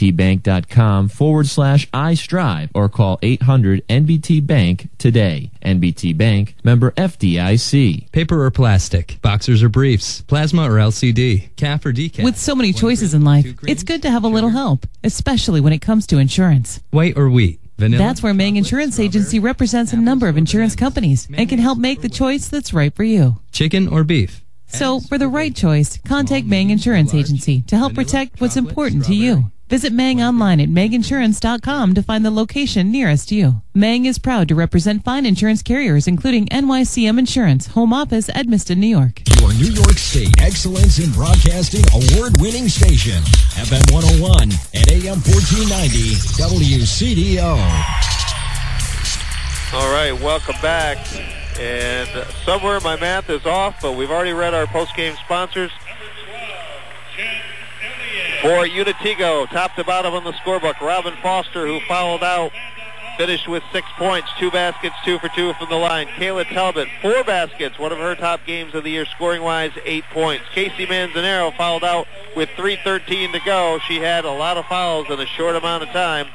nbtbank.com/iStrive or call 800-NBT-BANK today. NBT Bank, member FDIC. Paper or plastic, boxers or briefs, plasma or LCD, calf or decaf. With so many choices in life, it's good to have a little help, especially when it comes to insurance. White or wheat, vanilla. That's where Mang Insurance Agency represents a number of insurance companies and can help make the choice that's right for you. Chicken or beef. So, for the right choice, contact Mang Insurance Agency to help protect what's important to you. Visit Mang online at manginsurance.com to find the location nearest you. Mang is proud to represent fine insurance carriers, including NYCM Insurance, Home Office, Edmiston, New York. Your New York State Excellence in Broadcasting award-winning station, FM 101 and AM 1490 WCDO. All right, welcome back. And somewhere my math is off, but we've already read our post-game sponsors. For Unitigo, top to bottom on the scorebook, Robin Foster, who fouled out, finished with 6 points, 2 baskets, 2 for 2 from the line. Kayla Talbot, 4 baskets, one of her top games of the year, scoring-wise, 8 points. Casey Manzanero fouled out with 3:13 to go. She had a lot of fouls in a short amount of time.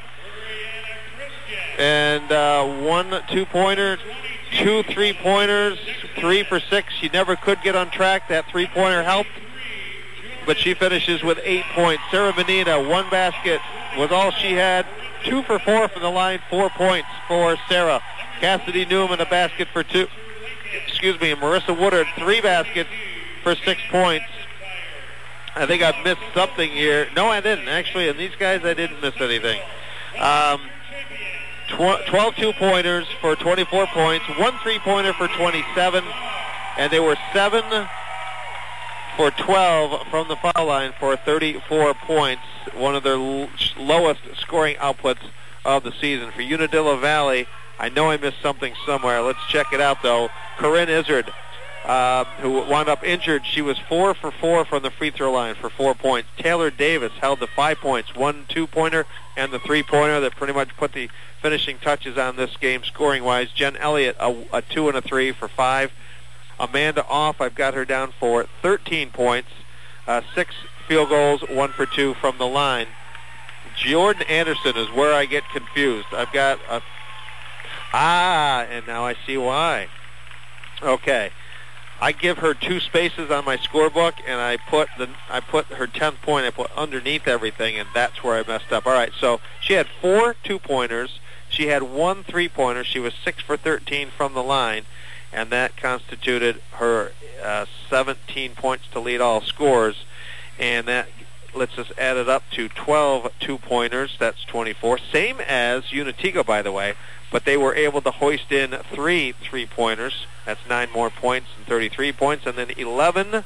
And 1 2-pointer, 2 3-pointers, 3 for 6. She never could get on track. That 3-pointer helped, but she finishes with 8 points. Sarah Benita, 1 basket was all she had. 2 for 4 from the line, 4 points for Sarah. Cassidy Newman, a basket for 2. And Marissa Woodard, 3 baskets for 6 points. I think I've missed something here. No, I didn't. Actually, and these guys, I didn't miss anything. 12 2-pointers for 24 points, 1 3-pointer for 27, and they were 7 for 12 from the foul line for 34 points, one of their lowest scoring outputs of the season. For Unadilla Valley, I know I missed something somewhere. Let's check it out, though. Corinne Izzard, who wound up injured, she was 4 for 4 from the free throw line for 4 points. Taylor Davis held the 5 points, 1 2-pointer and the 3-pointer that pretty much put the finishing touches on this game scoring-wise. Jen Elliott, a 2 and a 3 for 5. Amanda Off, I've got her down for 13 points, 6 field goals, 1 for 2 from the line. Jordan Anderson is where I get confused. I've got and now I see why. Okay. I give her 2 spaces on my scorebook, and I put her 10th point, I put underneath everything, and that's where I messed up. All right, so she had 4 2-pointers. She had 1 3-pointer. She was 6 for 13 from the line, and that constituted her 17 points to lead all scores. And that lets us add it up to 12 2-pointers. That's 24. Same as Unitigo, by the way, but they were able to hoist in 3 3-pointers. That's 9 more points and 33 points. And then 11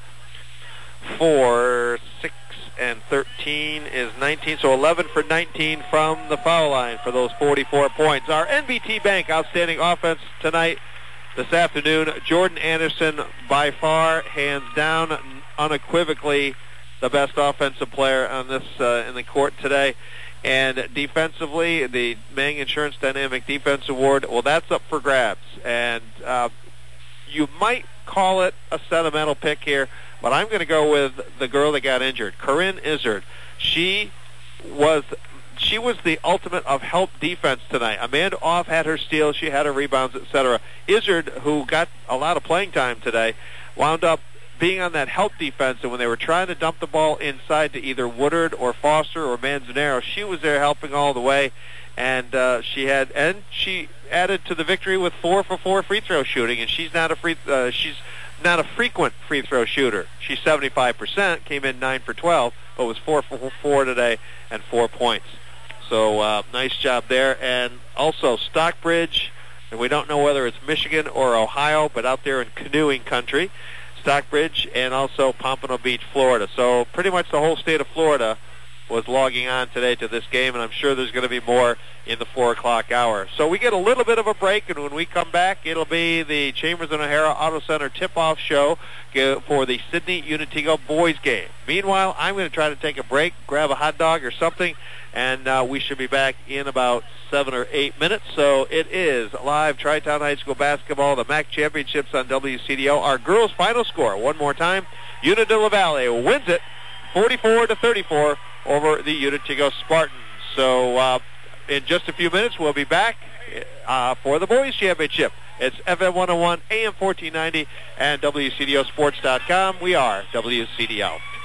for 6 and 13 is 19. So 11 for 19 from the foul line for those 44 points. Our NBT Bank outstanding offense tonight, this afternoon, Jordan Anderson, by far, hands down, unequivocally the best offensive player on this in the court today. And defensively, the Mang Insurance Dynamic Defense Award, well, that's up for grabs. And you might call it a sentimental pick here, but I'm going to go with the girl that got injured, Corinne Izzard. She was the ultimate of help defense tonight. Amanda Off had her steals, she had her rebounds, etc. Izzard, who got a lot of playing time today, wound up being on that help defense, and when they were trying to dump the ball inside to either Woodard or Foster or Manzanero, she was there helping all the way, and she added to the victory with 4 for 4 free throw shooting, and she's not a frequent free throw shooter. She's 75%, came in 9 for 12, but was 4 for 4 today and 4 points. So nice job there. And also Stockbridge, and we don't know whether it's Michigan or Ohio, but out there in canoeing country, Stockbridge, and also Pompano Beach, Florida. So pretty much the whole state of Florida was logging on today to this game, and I'm sure there's going to be more in the 4 o'clock hour. So we get a little bit of a break, and when we come back, it'll be the Chambers and O'Hara Auto Center tip-off show for the Sydney Unitigo boys game. Meanwhile, I'm going to try to take a break, grab a hot dog or something, and we should be back in about 7 or 8 minutes. So it is live Tri-Town High School basketball, the MAC Championships on WCDO. Our girls' final score, one more time, Unadilla Valley wins it 44-34 over the Unitigo Spartans. So in just a few minutes, we'll be back for the boys' championship. It's FM 101, AM 1490, and WCDOsports.com. We are WCDO.